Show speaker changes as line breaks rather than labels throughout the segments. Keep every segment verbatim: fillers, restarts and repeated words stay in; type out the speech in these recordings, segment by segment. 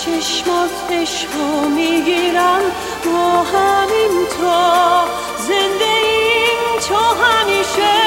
چشمات عشقو میگیرم با همین تو زنده ایم تو همیشه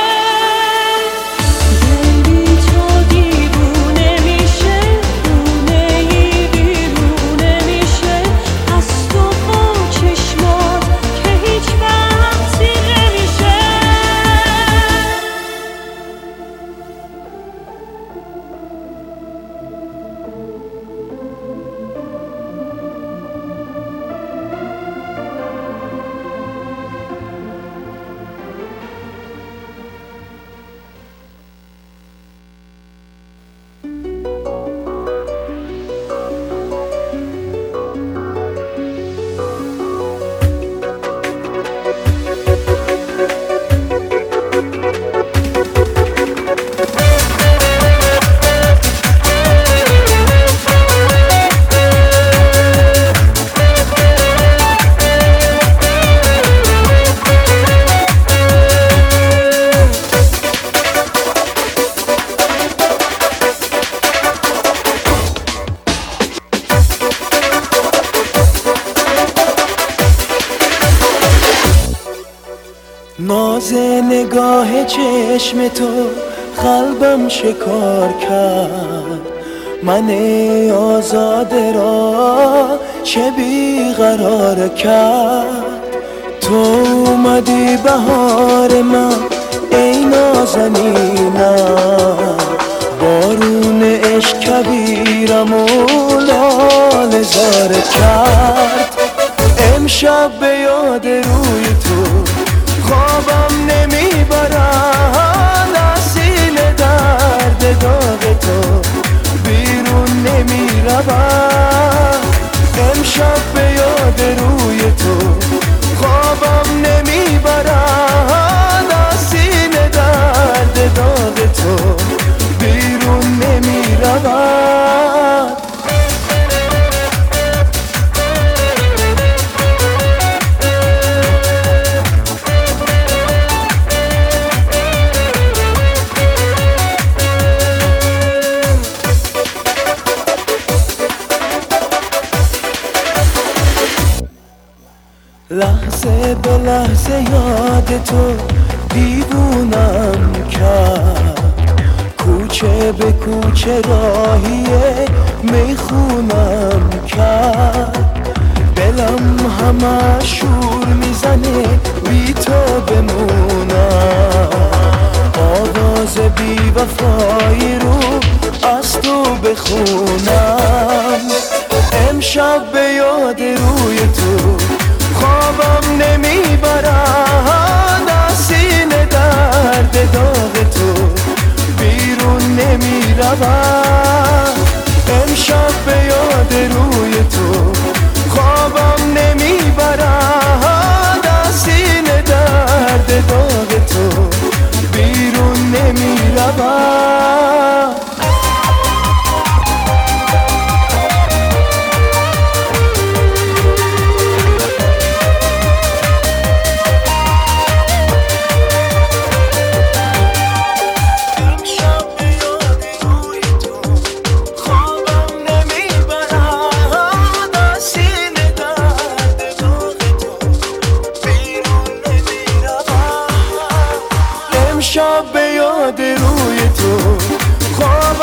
ناز نگاه چشم تو قلبم شکار کرد، من آزاده را چه بیقرار کرد. تو اومدی بهار من ای نازنینم، بارون عشق کبیرم و لاله زار کرد. امشب به یاد روی تو خوابم نمیبرم، نسیل درد داغ تو بیرون نمیروم. امشب به یاد روی تو خوابم نمیبرم، نسیل درد داغ تو بیرون نمیروم. لحظه به لحظه یاد تو دیوونم کرد، کوچه به کوچه راهیه میخونم کرد. دلم همه شور میزنه بی تو بمونم، آواز بی وفایی رو از تو بخونم. امشب به یاد روی تو خوابم نمیبرم، نسیم درد داغ تو بیرون نمیروم. امشب به یاد روی تو خوابم نمیبرم، نسیم درد داغ تو بیرون نمیروم. امشب به یاد روی تو خواب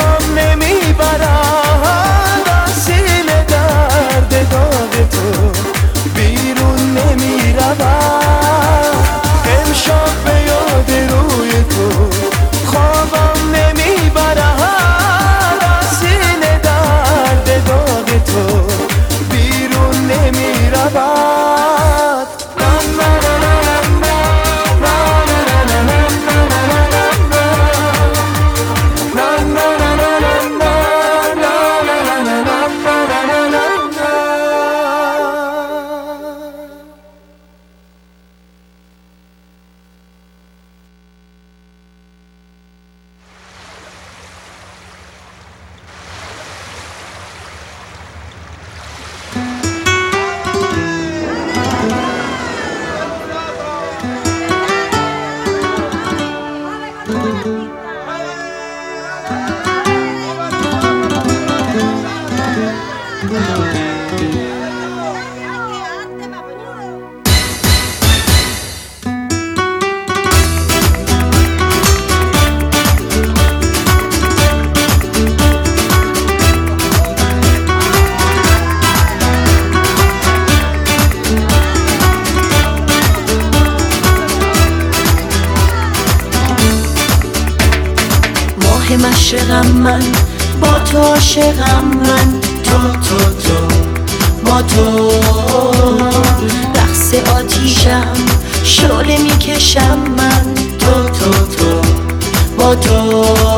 مشرقم من با تو عاشقم من تو تو تو با تو رقص آتیشم شعله میکشم من تو تو تو با تو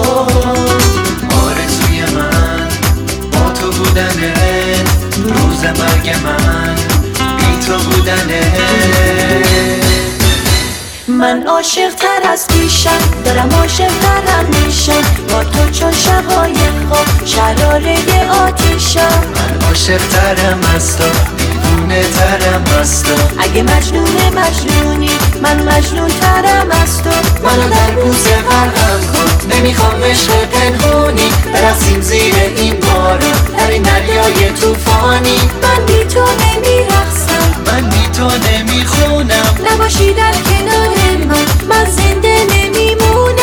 آرزوی من با تو بودنه روز مرگ من بی تو بودنه
من عاشق تر از پیشم دارم عاشق ترم میشم با تو چون شبای خواب شراره آتیشم
من عاشق ترم از تو دیوونه ترم از تو
اگه مجنون مجنونی من مجنون ترم از تو
منو در بوسه غرقم کن نمیخوام عشق پنهونی برقصیم زیر این بارون در این دریای طوفانی
من بی تو نمیرقصم
من بی تو نمیخونم
نباشی در کنار من من زنده نمیمونم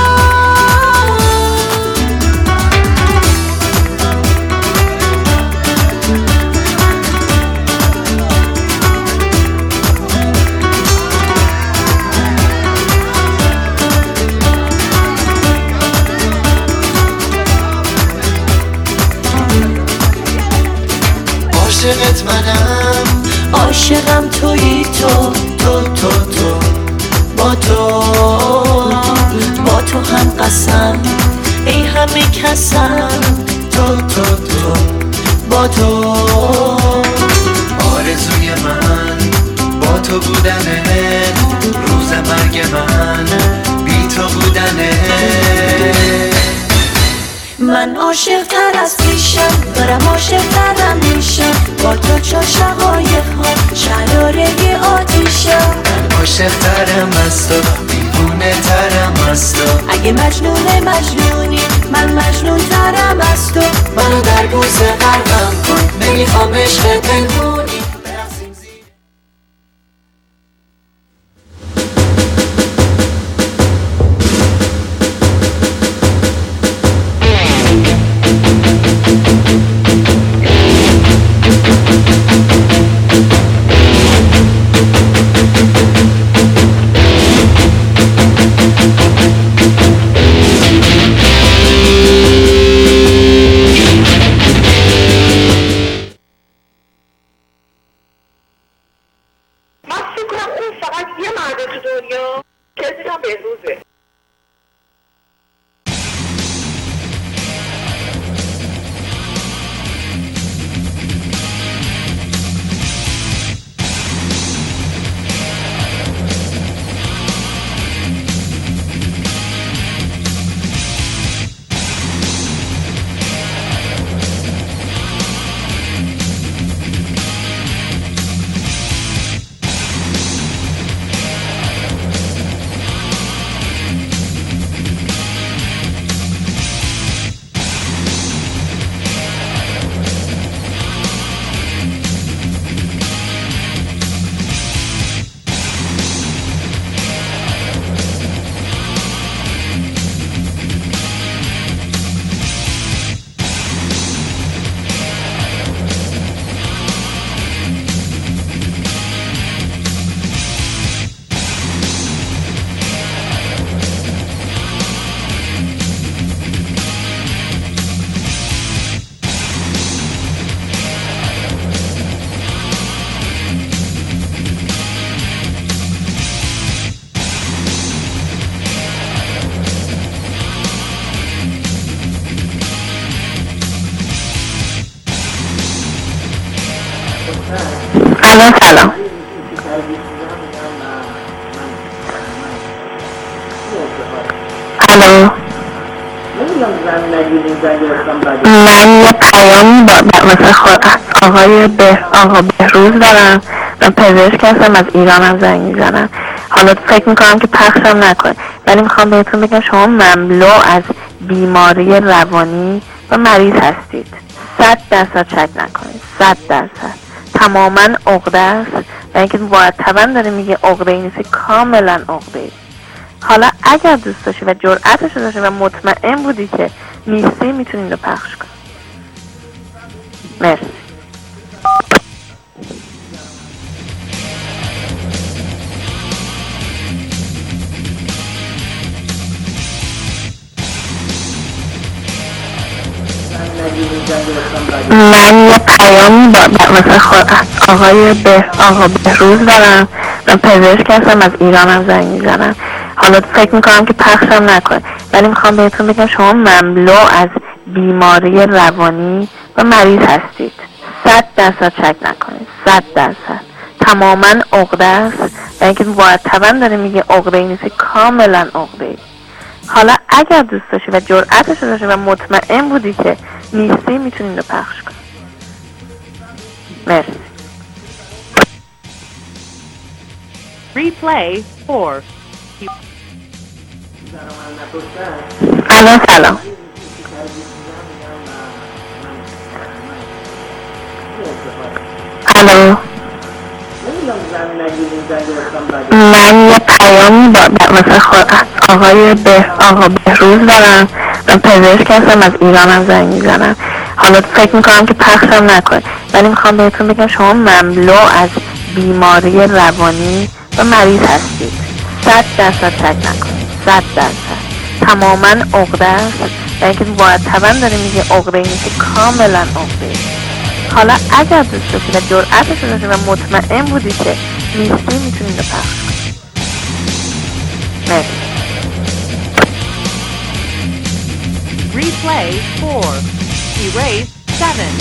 عاشقت منم
عاشقم تویی تو
تو تو تو
با تو با تو هم قسم ای همه کسم
تو تو تو
با تو
آرزوی من با تو بودنه روز مرگ من بی تو بودنه
من عاشق تر از پیشم دارم عاشق ترم میشم با تو چون شقایق ها شراره آتیشم
من عاشق ترم از تو دیوونه ترم از تو
اگه مجنون مجنونی من مجنون ترم از تو
منو در بوسه غرقم کن نمیخوام عشق پنهونی برقصیم زیر
سلام سلام الو من یه پیام واسه آقای به آقا بهروز دارم. من پزشک هستم از ایرانم زنگ میزنم. حالا فکر میکنم که پخشم نکنه ولی میخوام بهتون بگم شما مملو از بیماری روانی و مریض هستید. صد درصد شک نکنید، صد درصد تماما عقده است و اینکه مرتبا داره میگه عقده ای نیست، کاملا عقده ای. حالا اگر دوست داشتی و جرأتش رو داشتی و مطمئن بودی که نیستی، میتونی رو پخش کن. مرسی. من یه پیامی مثل خود آقای به آقا بهروز دارم، من پزشک هستم، از ایرانم زنگ میزنم. حالا فکر میکنم که پخشم نکنه، ولی میخوام بهتون بگم شما مملو از بیماری روانی و مریض هستید. صد درصد شک نکنید، صد درصد تماما عقده است و اینکه مرتبا داره میگه عقده ای نیست، کاملا عقده ای. حالا اگر دوست داشتی و جرأتش رو داشتی و مطمئن بودی که نیستی، میتونید رو پخش کن. مرسی.
Replay four.
الان سلام. الو. من یه پیامی مثل خود آقای به آقا بهروز دارم، من پزشک هستم، از ایرانم زنگ میزنم. حالا فکر میکنم که پخشم نکنه، ولی میخوام بهتون بگم شما مملو از بیماری روانی و مریض هستید. صد درصد شک نکنید، صد درصد تماما عقده است و اینکه مرتبا داره میگه عقده ای نیست، کاملا عقده ای. حالا اگر دوست داشتی و جرأتش رو داشتی و مطمئن بودی که نیستی، میتونید رو پخش کنید. مرسی.
Replay four. Erase seven.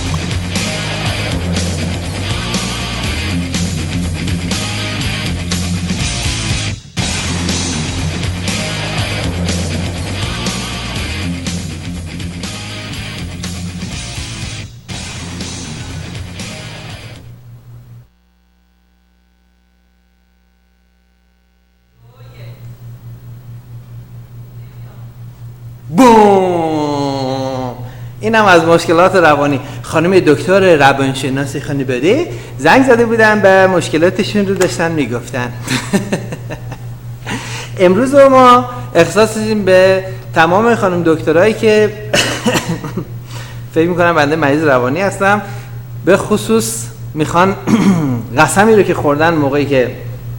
بوم. اینم از مشکلات روانی. خانم دکتر روانشناسی خانی بده زنگ زده بودن به مشکلاتشون رو داشتن میگفتن. امروز ما اختصاص دادیم به تمام خانم دکترایی که فکر میکنم بنده مریض روانی هستم، به خصوص میخوان قسمی رو که خوردن موقعی که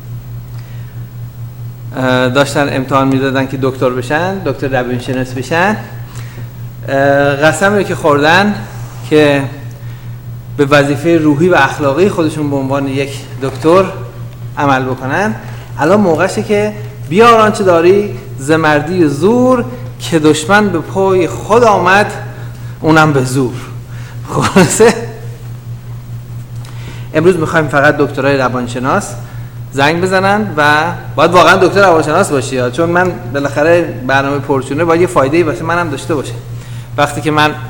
داشتن امتحان میدادن که دکتر بشن، دکتر روانشناس بشن، قسمی رو که خوردن که به وظیفه روحی و اخلاقی خودشون به عنوان یک دکتر عمل بکنن، الان موقعشه که بیار آنچه داری ز مردی و زور، که دشمن به پای خود آمد اونم به زور. خلاصه امروز میخوایم فقط دکترای روانشناس زنگ بزنن و باید واقعا دکتر روانشناس باشی، چون من بالاخره برنامه پرچونه باید یه فایده‌ای واسه منم داشته باشه. وقتی که من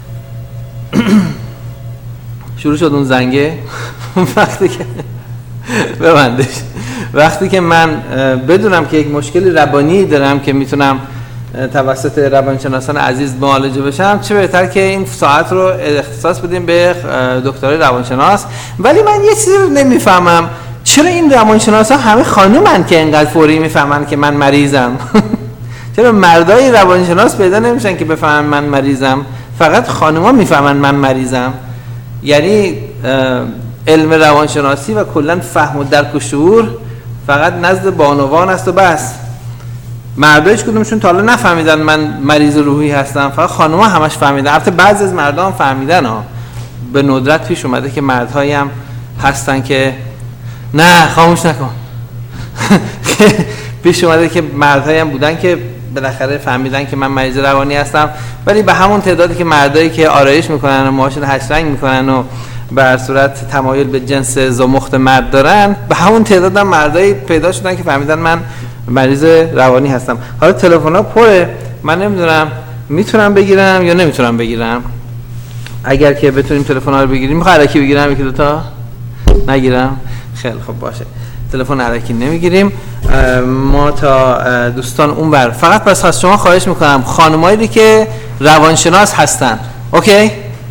شروع شد اون زنگه، وقتی که ببندش، وقتی که من بدونم که یک مشکل روانی دارم که میتونم توسط روانشناسان عزیز معالجه بشم، چه بهتر که این ساعت رو اختصاص بدیم به دکتر روانشناس. ولی من یه چیزی رو نمیفهمم، چرا این روانشناسا همه خانومن که اینقدر فوری میفهمن که من مریضم؟ چرا مردای روانشناس پیدا نمیشن که بفهمن من مریضم؟ فقط خانوما میفهمن من مریضم. یعنی علم روانشناسی و کلا فهم و درک و شعور فقط نزد بانوان است و بس. مردایش کدومشون تا حالا نفهمیدن من مریض روحی هستم، فقط خانوما همش فهمیدن. البته بعضی از مردها هم فهمیدن ها، به ندرت پیش اومده که مردهایی هم هستن که نه خاموش نکن پیش اومده که مردهایی هم بودن که بالاخره فهمیدن که من مریض روانی هستم، ولی به همون تعدادی که مردایی که آرایش میکنن و موهاشون هشت رنگ میکنن و به هر صورت تمایل به جنس زمخت مرد دارن، به همون تعداد هم مردایی پیدا شدن که فهمیدن من مریض روانی هستم. حالا تلفن‌ها پره، من نمیدونم میتونم بگیرم یا نمیتونم بگیرم. اگر که بتونیم تلفن‌ها رو بگیریم، میخوای الکی بگیرم یکی دو تا؟ نگیرم؟ خیلی خب باشه، تلفن الکی نمیگیریم. ما تا دوستان اون بر، فقط بس از شما خواهش میکنم خانمایی که روانشناس هستن، اوکی؟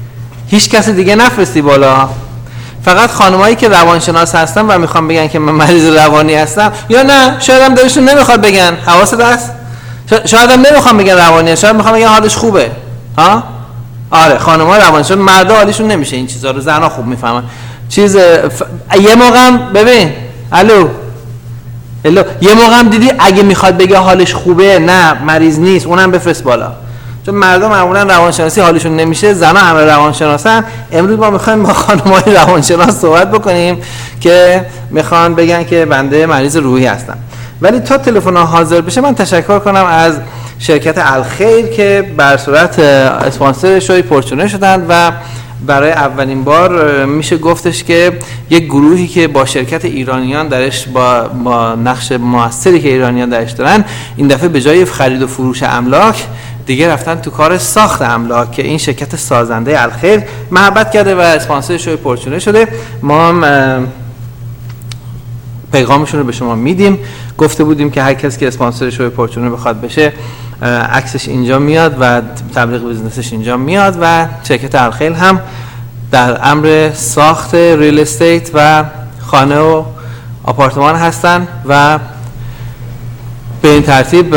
هیچ کس دیگه نفرستی بالا، فقط خانمایی که روانشناس هستن و میخوان بگن که من مریض روانی هستم، یا نه شاید هم دلشون نمیخواد بگن، حواست هست، شاید هم نمیخوان بگن روانیه، شاید میخوان بگن حالش خوبه. ها آره خانم‌ها روانشناس، مردا حالشون نمیشه این چیزا رو، زنا خوب میفهمن. چیز ف... یه موقع هم ببین الو الو یه موقع هم دیدی اگه میخواد بگه حالش خوبه نه مریض نیست، اونم بفرست بالا. چون مردم معمولا روانشناسی حالشون نمیشه، زنا همه روانشناسن. امروز ما میخوایم با خانم‌های روانشناس صحبت بکنیم که میخوان بگن که بنده مریض روحی هستم. ولی تا تلفن حاضر بشه من تشکر کنم از شرکت الخیر که بر صورت اسپانسر شوی پورچونه شدن و برای اولین بار میشه گفتش که یک گروهی که با شرکت ایرانیان درش با, با نقش موثری که ایرانیان درش دارن، این دفعه به جای خرید و فروش املاک دیگه رفتن تو کار ساخت املاک که این شرکت سازنده الخیر محبت کرده و اسپانسر شوی پورچونه شده. ما هم پیغامشون رو به شما میدیم. گفته بودیم که هر کسی که اسپانسر شوی پورچونه بخواد بشه عکسش اینجا میاد و تبلیغ بیزنسش اینجا میاد و شرکت الخیر هم در امر ساخت ریل استیت و خانه و آپارتمان هستن و به این ترتیب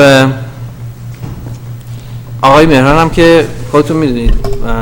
آقای مهران هم که خودتون میدونید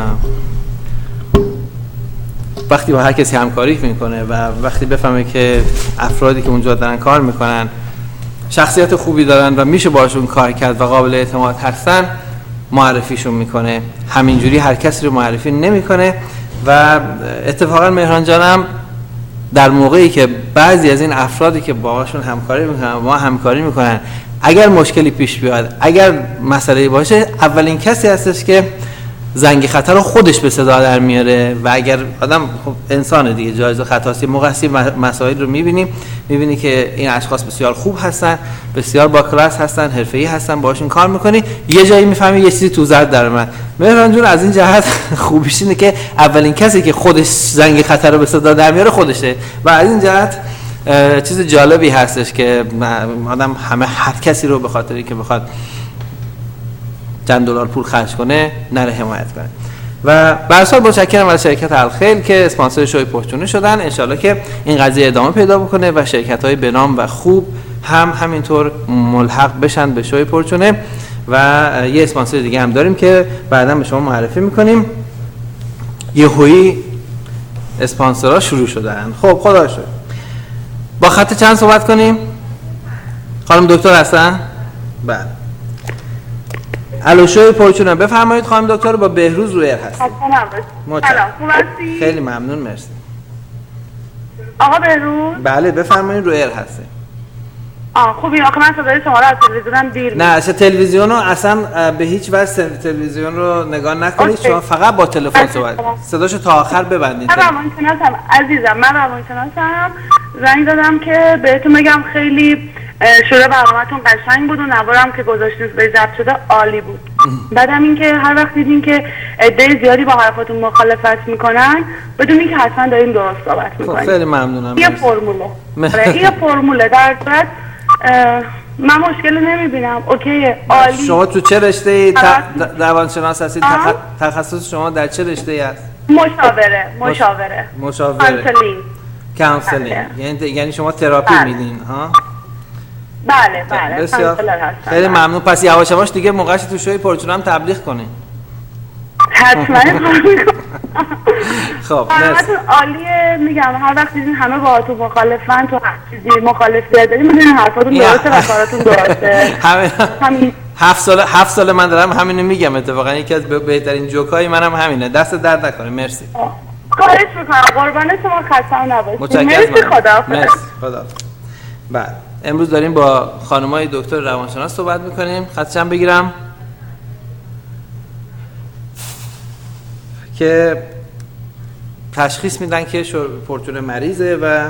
وقتی با هر کسی همکاری میکنه و وقتی بفهمه که افرادی که اونجا دارن کار میکنن شخصیت خوبی دارن و میشه باشون کار کرد و قابل اعتماد هستن، معرفیشون میکنه. همینجوری هر کسی رو معرفی نمیکنه و اتفاقا مهران جانم در موقعی که بعضی از این افرادی که باهاشون همکاری میکنن ما همکاری میکنن، اگر مشکلی پیش بیاد، اگر مسئله باشه، اولین کسی هستش که زنگ خطر رو خودش به صدا در میاره و اگر آدم خب انسان دیگه جایز و خطاست، موقعی مسائل رو میبینیم میبینی که این اشخاص بسیار خوب هستن، بسیار با کلاس هستن، حرفه‌ای هستن، باهاشون کار میکنی، یه جایی میفهمی یه چیزی تو زرد در اومد. مهران جون از این جهت خوبیش اینه که اولین کسی که خودش زنگ خطر رو به صدا در میاره خودشه و از این جهت چیز جالبی هستش که آدم همه هر کسی رو به خاطری که بخواد چند دلار پول خرج کنه نره حمایت کنه. و برسال متشکرم از شرکت الخیر که اسپانسر شوی پورچونه شدن. انشالله که این قضیه ادامه پیدا بکنه و شرکت‌های بنام و خوب هم همینطور ملحق بشن به شوی پورچونه و یه اسپانسر دیگه هم داریم که بعداً به شما معرفی میکنیم. یهویی اسپانسرها شروع شدن. خب خدا شکر. با خط چند صحبت کنیم؟ خانم دکتر هستن؟ بله. الو شوی پورچونه بفرمایید خانم دکتر، با بهروز رویر هستید.
سلام، خوب هستی؟
خیلی ممنون، مرسی.
آقا بهروز؟
بله بفرمایید رویر هستید.
آه خوبی، آخه من صدای شما رو از تلویزیونم دیر
نه اصلا تلویزیون رو اصلا به هیچ وجه تلویزیون رو نگاه نکنید، شما فقط با تلفن صحبت صداشو تا آخر ببندید.
من روانشناسم عزیزم، من روانشناسم. زنگ دادم که بهتون بگم خیلی شروع برنامه‌تون قشنگ بود و نوارم که گذاشتید به ضبط شده عالی بود. بعدم اینکه هر وقت دیدین که عده زیادی با حرفاتون مخالفت میکنن بدونین که حتما دارین درست صحبت میکنین.
خیلی ممنونم.
یه فرموله. یه فرموله در صورت من مشکلی نمیبینم. اوکیه، عالی.
شما تو چه رشته‌ای روانشناس هستید؟ تخصص شما در چه رشته‌ای است؟
مشاوره، مشاوره.
مشاوره.
کانسلینگ.
کانسلینگ. یعنی یعنی شما تراپی میدین، ها؟
بله بله.
بسیار خیلی ممنون. پس یواش یواش دیگه موقعش تو شوی پورچونه هم تبلیغ کنین.
حتما.
خب مرسی.
عالیه. میگم هر وقت دیدین همه باهاتون مخالفن، تو هر چیزی مخالفت دارین میدونین حرفاتون درسته و کاراتون درسته.
همین هفت سال هفت سال من دارم همینو میگم. اتفاقا یکی از بهترین جوکای منم همینه. دست درد نکنه. مرسی.
خواهش میکنم. قربان شما، خسته‌ام نباشید.
مرسی.
خدا.
مرسی. خدا. بله. امروز داریم با خانمای دکتر روانشناس صحبت میکنیم. خط چند بگیرم که تشخیص میدن که پورچونه مریضه و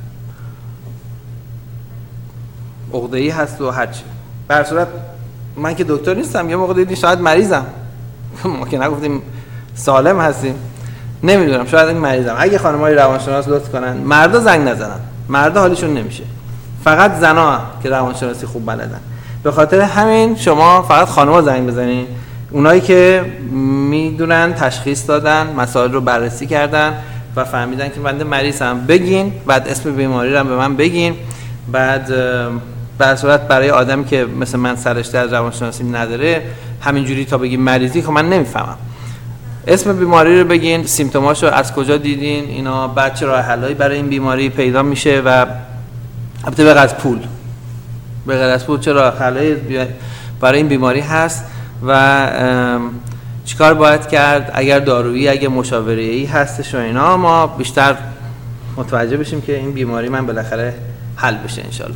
عقده‌ای هست و هرچی. به هر صورت من که دکتر نیستم، یه موقع دیدین شاید مریضم. ما که نگفتیم سالم هستیم. نمیدونم، شاید این مریضم. اگه خانمای روانشناس لطف کنن مردا زنگ نزنن. مردا حالشون نمیشه. فقط زنا که روانشناسی خوب بلدن. به خاطر همین شما فقط خانم‌ها زنگ بزنین اونایی که میدونن تشخیص دادن، مسائل رو بررسی کردن و فهمیدن که بنده مریضم بگین، بعد اسم بیماری رو هم به من بگین. بعد به صورت برای آدمی که مثل من سرشته از روانشناسی نداره همینجوری تا بگیم مریضی، خب من نمیفهمم. اسم بیماری رو بگین، سیمتوماشو از کجا دیدین، اینا، بعد چه راه حلایی برای این بیماری پیدا میشه و البته به غیر از پول به غیر از پول چه راه حلایی برای این بیماری هست و چیکار باید کرد اگر دارویی، اگر مشاوره‌ای هستش و اینا، ما بیشتر متوجه بشیم که این بیماری من بالاخره حل بشه انشالله.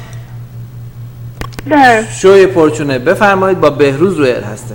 شوی پرچونه بفرمایید، با بهروز روی ار هستین.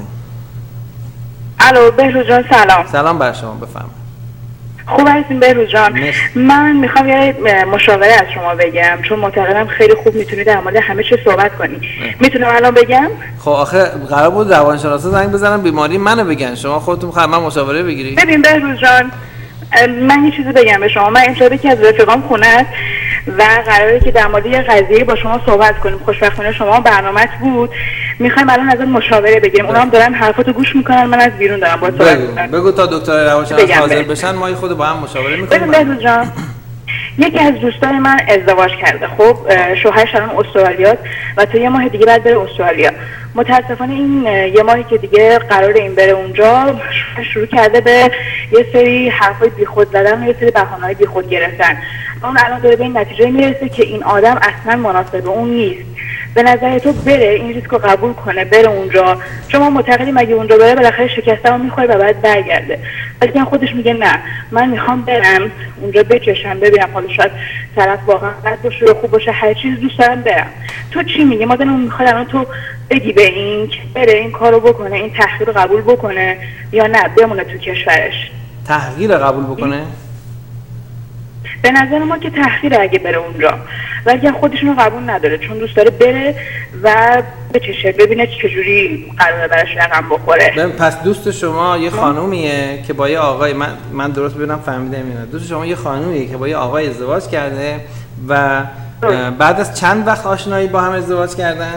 الو بهروز جان سلام.
سلام بر شما، بفرمایید.
خوب هستین بهروز جان؟ من میخوام یه مشاوره از شما بگم، چون معتقدم خیلی خوب میتونید در مورد همه چی صحبت کنی. میتونم الان بگم؟
خب آخه قرار بود روانشناسا زنگ بزنن بیماری منو بگن، شما خودتون میخواید من مشاوره بگیری؟
ببین بهروز جان، من یه چیزی بگم به شما. من امشب که از رفیقام خونه است و قراره که در مورد یه قضیه با شما صحبت کنیم. خوشبختانه شما برنامه‌ت بود، میخوایم الان ازت مشاوره بگیریم. اونا هم دارن حرفاتو گوش میکنن، من از بیرون دارم با صحبت میکنم.
بگو تا دکتر روانشناس حاضر بشن ما خود با هم مشاوره میکنیم.
ببین بهروز جان، یکی از دوستان من ازدواج کرده. خب شوهرش الان استرالیاست و تا یه ماه دیگه بعد بره استرالیا. متاسفانه این یه ماهی که دیگه قراره این بره اونجا، شروع کرده به یه سری حرفای بیخود زدن و یه سری بهانه‌های بیخود گرفتن. اون الان داره به این نتیجه میرسه که این آدم اصلا مناسب اون نیست. به نظر تو بره این ریسکو قبول کنه، بره اونجا؟ چون ما معتقدیم اگه اونجا بره بالاخره شکسته رو میخوره و بعد برگرده. ولی خودش میگه نه، من میخوام برم اونجا بچشم ببینم، حالا شاید طرف واقعا بد باشه یا خوب باشه، هر چیز دوست دارم برم. تو چی میگی؟ ما داریم میخواد الان تو بگی به این که بره این کارو بکنه، این تحقیر رو قبول بکنه یا نه بمونه تو کشورش؟
تحقیر قبول بکنه؟
به نظر ما که تحقیر اگه بره اونجا، ولی خودشون رو قبول نداره چون دوست داره بره و بچشه ببینه چجوری قراره براش رقم بخوره.
پس دوست شما یه خانومیه که با یه آقای، من من درست ببینم فهمیدم اینا، دوست شما یه خانومیه که با یه آقای ازدواج کرده و بعد از چند وقت آشنایی با هم ازدواج کردن؟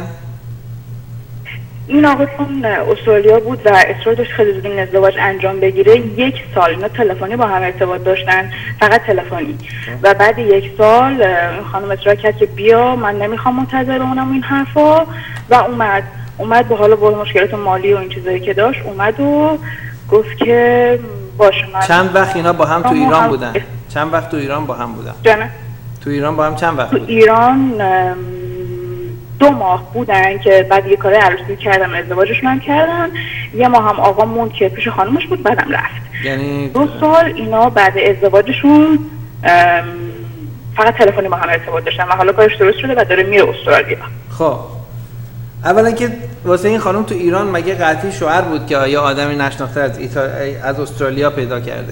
این آقا چون استرالیا بود و اصرار داشت خیلی زود این ازدواج انجام بگیره، یک سال اینا تلفنی با هم ارتباط داشتن، فقط تلفنی. و بعد یک سال خانم اصرار کرد که بیا، من نمیخوام منتظر اونم این حرفا، و اومد اومد به حالا با مشکلات مالی و این چیزایی که داشت اومد و گفت که باشه. من
چند وقت اینا با هم تو ایران بودن؟ چند وقت تو ایران با هم بودن؟
جانه؟
تو ایران با هم چند وقت
تو
بودن؟
ایران دو ماه بودن که بعد یه کاره عروسی کردم، ازدواجشون هم کردن. یه ماه هم آقا موند که پیش خانومش بود، بعدم رفت.
یعنی
دو سال اینا بعد ازدواجشون فقط تلفنی با هم ارتباط داشتن و حالا کارش درست شده و داره میره استرالیا.
خب اولا که واسه این خانم تو ایران مگه قطعی شوهر بود که یا آدمی نشناخته از ایتال... از استرالیا پیدا کرده؟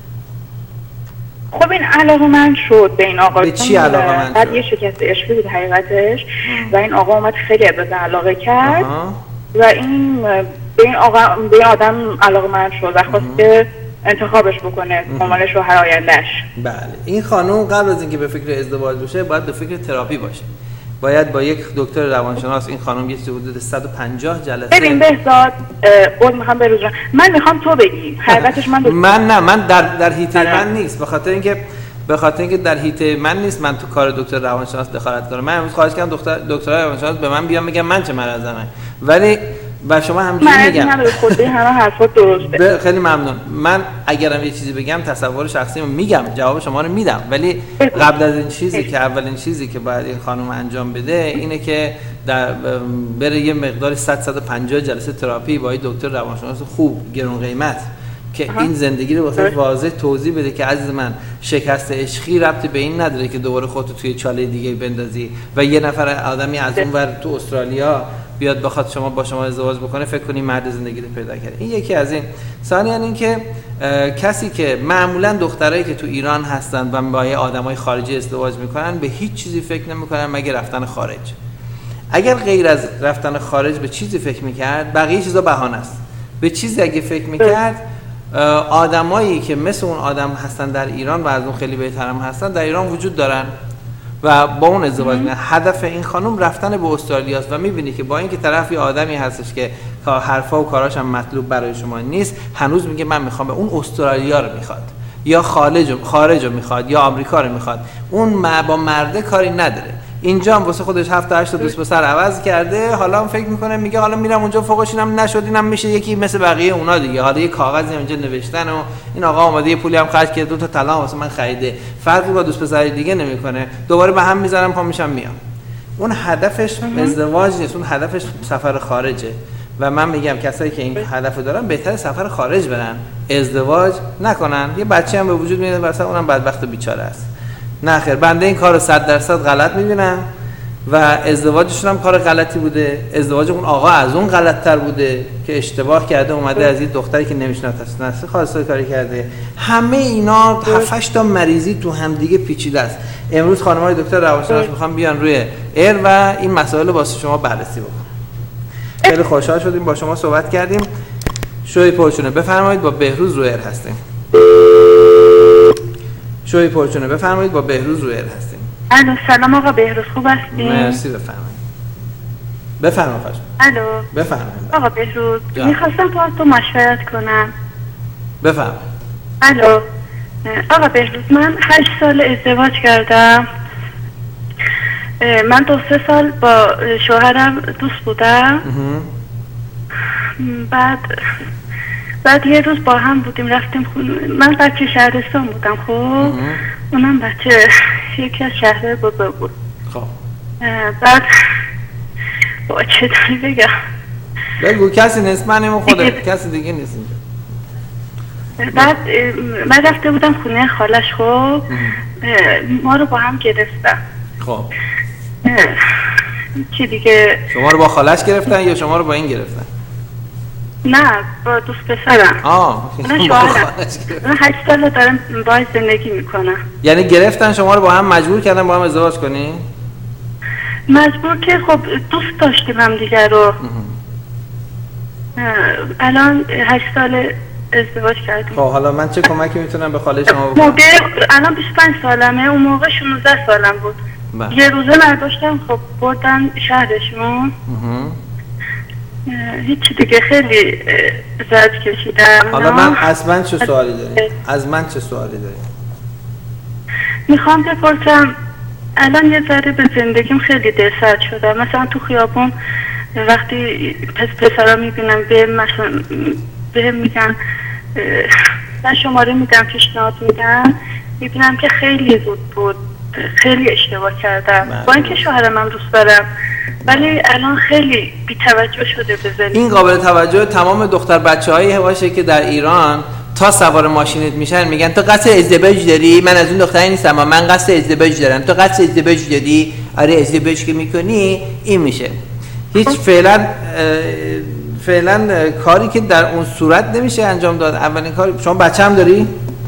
خب این علاقه من شد به این آقا.
به چی علاقه من شد؟
بعد یه شکست عشقی بود حقیقتش و این آقا اومد خیلی ابراز علاقه کرد. آها. و این به این آقا به این آدم علاقه من شد و خواست که انتخابش بکنه عنوان شوهر آینده‌اش.
بله این خانم قبل از اینکه به فکر ازدواج بشه باید به فکر تراپی باشه. باید با یک دکتر روانشناس. این خانم یه حدود صد و پنجاه جلسه.
ببین بهزاد، بود میخوام به روز من میخوام تو بگی حقیقتش. من
من نه، من در در حیطه من نیست، به خاطر اینکه به خاطر اینکه در حیطه من نیست من تو کار دکتر روانشناس دخالت کنم. من امروز خواهش کردم دکتر دکتر روانشناس به من بیان میگم من چه مرضمه، ولی و شما همینجوری میگم
من خودی همه حرفات درسته.
خیلی ممنون. من اگرم یه چیزی بگم تصور شخصیمو میگم، جواب شما رو میدم، ولی قبل از این چیزی که اولین چیزی که باید این خانم انجام بده اینه که در بره یه مقدار صد تا صد و پنجاه جلسه تراپی با یه دکتر روانشناس خوب گران قیمت که این زندگی رو واسه واضح توضیح بده که عزیز من شکست عشقی ربطی به این نداره که دوباره خودتو توی چاله دیگه بندازی و یه نفر آدمی از اون ور تو استرالیا بیاد بخواد شما با شما ازدواج بکنه فکر کنی مرد زندگی رو پیدا کرده. این یکی از این. ثانیاً این که کسی که معمولاً دخترایی که تو ایران هستن و با آدمای خارجی ازدواج میکنن به هیچ چیزی فکر نمیکنن مگه رفتن خارج. اگر غیر از رفتن خارج به چیزی فکر میکرد بقیه چیزا بهانه است. به چیزی اگه فکر میکرد آدمایی که مثل اون آدم هستن در ایران و از اون خیلی بهترم هستن در ایران وجود دارن و با اون ازدواج میکنن. هدف این خانم رفتن به استرالیا است و میبینی که با اینکه طرف یه آدمی هستش که که حرفا و کاراش هم مطلوب برای شما نیست، هنوز میگه من میخوام، اون استرالیا رو میخواد یا خارج خارج رو میخواد یا آمریکا رو میخواد، اون با مرده کاری نداره. اینجا هم واسه خودش هفت تا هشت تا دوست پسر عوض کرده، حالا هم فکر میکنه میگه حالا میرم اونجا فوقش اینم نشد اینم میشه یکی مثل بقیه اونا دیگه، حالا یه کاغذی اینجا نوشتن و این آقا اومده یه پولی هم خرج کرده دو تا طلا واسه من خریده، فرقی با دوست پسر دیگه نمیکنه، دوباره به هم میذارم پا میشم میام. اون هدفش ازدواج نیست، اون هدفش سفر خارجه و من میگم کسایی که این هدفو دارن بهتره سفر خارج برن، ازدواج نکنن. یه بچه هم به وجود میاد واسه اونم بدبخت و بیچاره است. نه خیر، بنده این کارو صد درصد غلط میبینم و ازدواجشون هم کار غلطی بوده، ازدواج اون آقا از اون غلط‌تر بوده که اشتباه کرده اومده از این دختری که نمیشناسه خواسته کاری کرده. همه اینا هفت تا مریضی تو هم دیگه پیچیده است. امروز خانم‌های دکتر روانشناس میخوام بیان روی ایر و این مسائل رو واسه شما بررسی بکنم. خیلی خوشحال شدیم با شما صحبت کردیم. شوی پرچونه بفرمایید، با بهروز روی ایر هستیم. شوی پرچونه بفرمایید، با بهروز روی ایر هستیم.
الو سلام آقا بهروز، خوب هستین؟
مرسی، بفرمایید. بفرمایید خواهش.
الو
بفرمایید.
آقا بهروز میخواستم با تو مشورت کنم.
بفرمایید.
الو آقا بهروز، من هشت سال ازدواج کردم. من دو سه سال با شوهرم دوست بودم. بعد بعد یه روز با هم بودیم رفتیم خونه. من بچه شهرستان بودم، خب اونم بچه یکی از شهر بزرگ بود.
خب
بعد با چه داری بگم
بگو، کسی نیست، من ایمون خودت، کسی دیگه نیست اینجا.
بعد من رفته بودم خونه خالش، خب ما رو با هم گرفتن.
خب
چی دیگه؟
شما رو با خالش گرفتن یا شما رو با این گرفتن؟
نه با دوست پسرم.
آه
اون شوهرم. اون هشت ساله دارم باهاش زندگی میکنم.
یعنی گرفتن شما رو با هم مجبور کردن با هم ازدواج کنین؟
مجبور که خب دوست داشتیم هم دیگر رو. الان هشت سال ازدواج کردیم.
خب حالا من چه کمکی میتونم به خاله شما بکنم؟
موقع الان بیست و پنج سالمه، اون موقع شانزده سالم بود.
بله.
یه روزه نداشتم، خب بردن شهرشون. هیچی دیگه، خیلی زد کشیدم.
حالا من از من چه سوالی داریم؟ از من چه سوالی داریم؟
میخوام بپرسم الان یه ذره به زندگیم خیلی دلسرد شدم. مثلا تو خیابون وقتی پس پسرا میبینم به مثلا به میگن من شماره میدم پیشنهاد میدم، میبینم که خیلی زود بود، خیلی اشتباه کردم. با اینکه شوهرم من دوست دارم ولی الان خیلی بی‌توجه شده به زندگی.
این قابل توجه تمام دختر بچه‌هایی باشه که در ایران تا سوار ماشینت میشن میگن تو قصد ازدواج داری؟ من از اون دختری نیستم، من قصد ازدواج دارم. تو قصد ازدواج داری؟ آره ازدواج که میکنی این میشه. هیچ فعلا فعلا کاری که در اون صورت نمیشه انجام داد. اولین کاری، شما بچه هم داری؟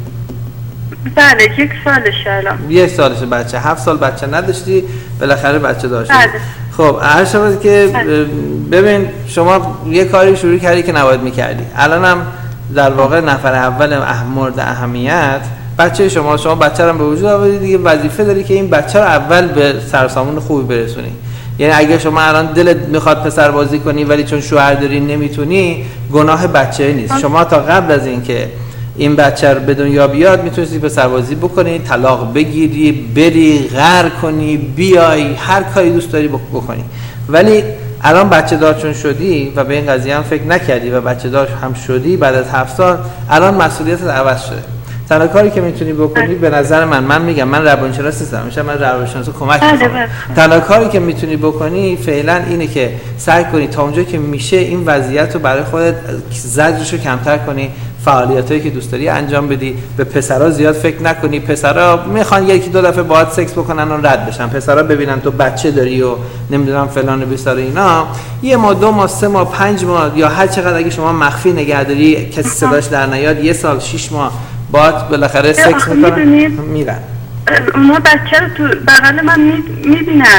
بله یک سالشه الان.
یک سالشه بچه، هفت سال بچه نداشتی بالاخره بچه داشتی.
بله.
خب هر شود که ببین شما یه کاری شروع کردی که نباید میکردی. الان هم در واقع نفر اول مورد اهمیت بچه شما، شما بچه رو به وجود آوردی دیگه، وظیفه داری که این بچه رو اول به سرسامون خوبی برسونی. یعنی اگه شما الان دلت میخواد پسر بازی کنی ولی چون شوهر داری نمیتونی، گناه بچه نیست. شما تا قبل از این که این بچه رو به دنیا بیاد میتونستی پسر بازی بکنی، طلاق بگیری، بری غر کنی، بیای هر کاری دوست داری بکنی. ولی الان بچه دار چون شدی و به این قضیه هم فکر نکردی و بچه دار هم شدی بعد از هفت سال، الان مسئولیتت عوض شده. تنها کاری که میتونی بکنی به نظر من، من میگم من روانشناس نیستم، میشه من روانشناس کمک میکنم. تنها کاری که میتونی بکنی فعلا اینه که سعی کنی تا اونجا که میشه این وضعیت رو برای خودت زجرش رو کمتر کنی، فعالیتایی که دوست داری انجام بدی، به پسرا زیاد فکر نکنی. پسرا میخوان یکی دو دفعه باهات سکس بکنن و رد بشن، پسرا ببینن تو بچه داری و نمیدونم فلان و بیسار اینا، یه ماه دو ماه سه ماه پنج ماه یا هر چقدر اگه شما مخفی نگهداری کسی صداش در نیاد، یه سال شش ماه باهات بالاخره سکس میکنن میرن.
اونا بچه رو تو بغل من میبینن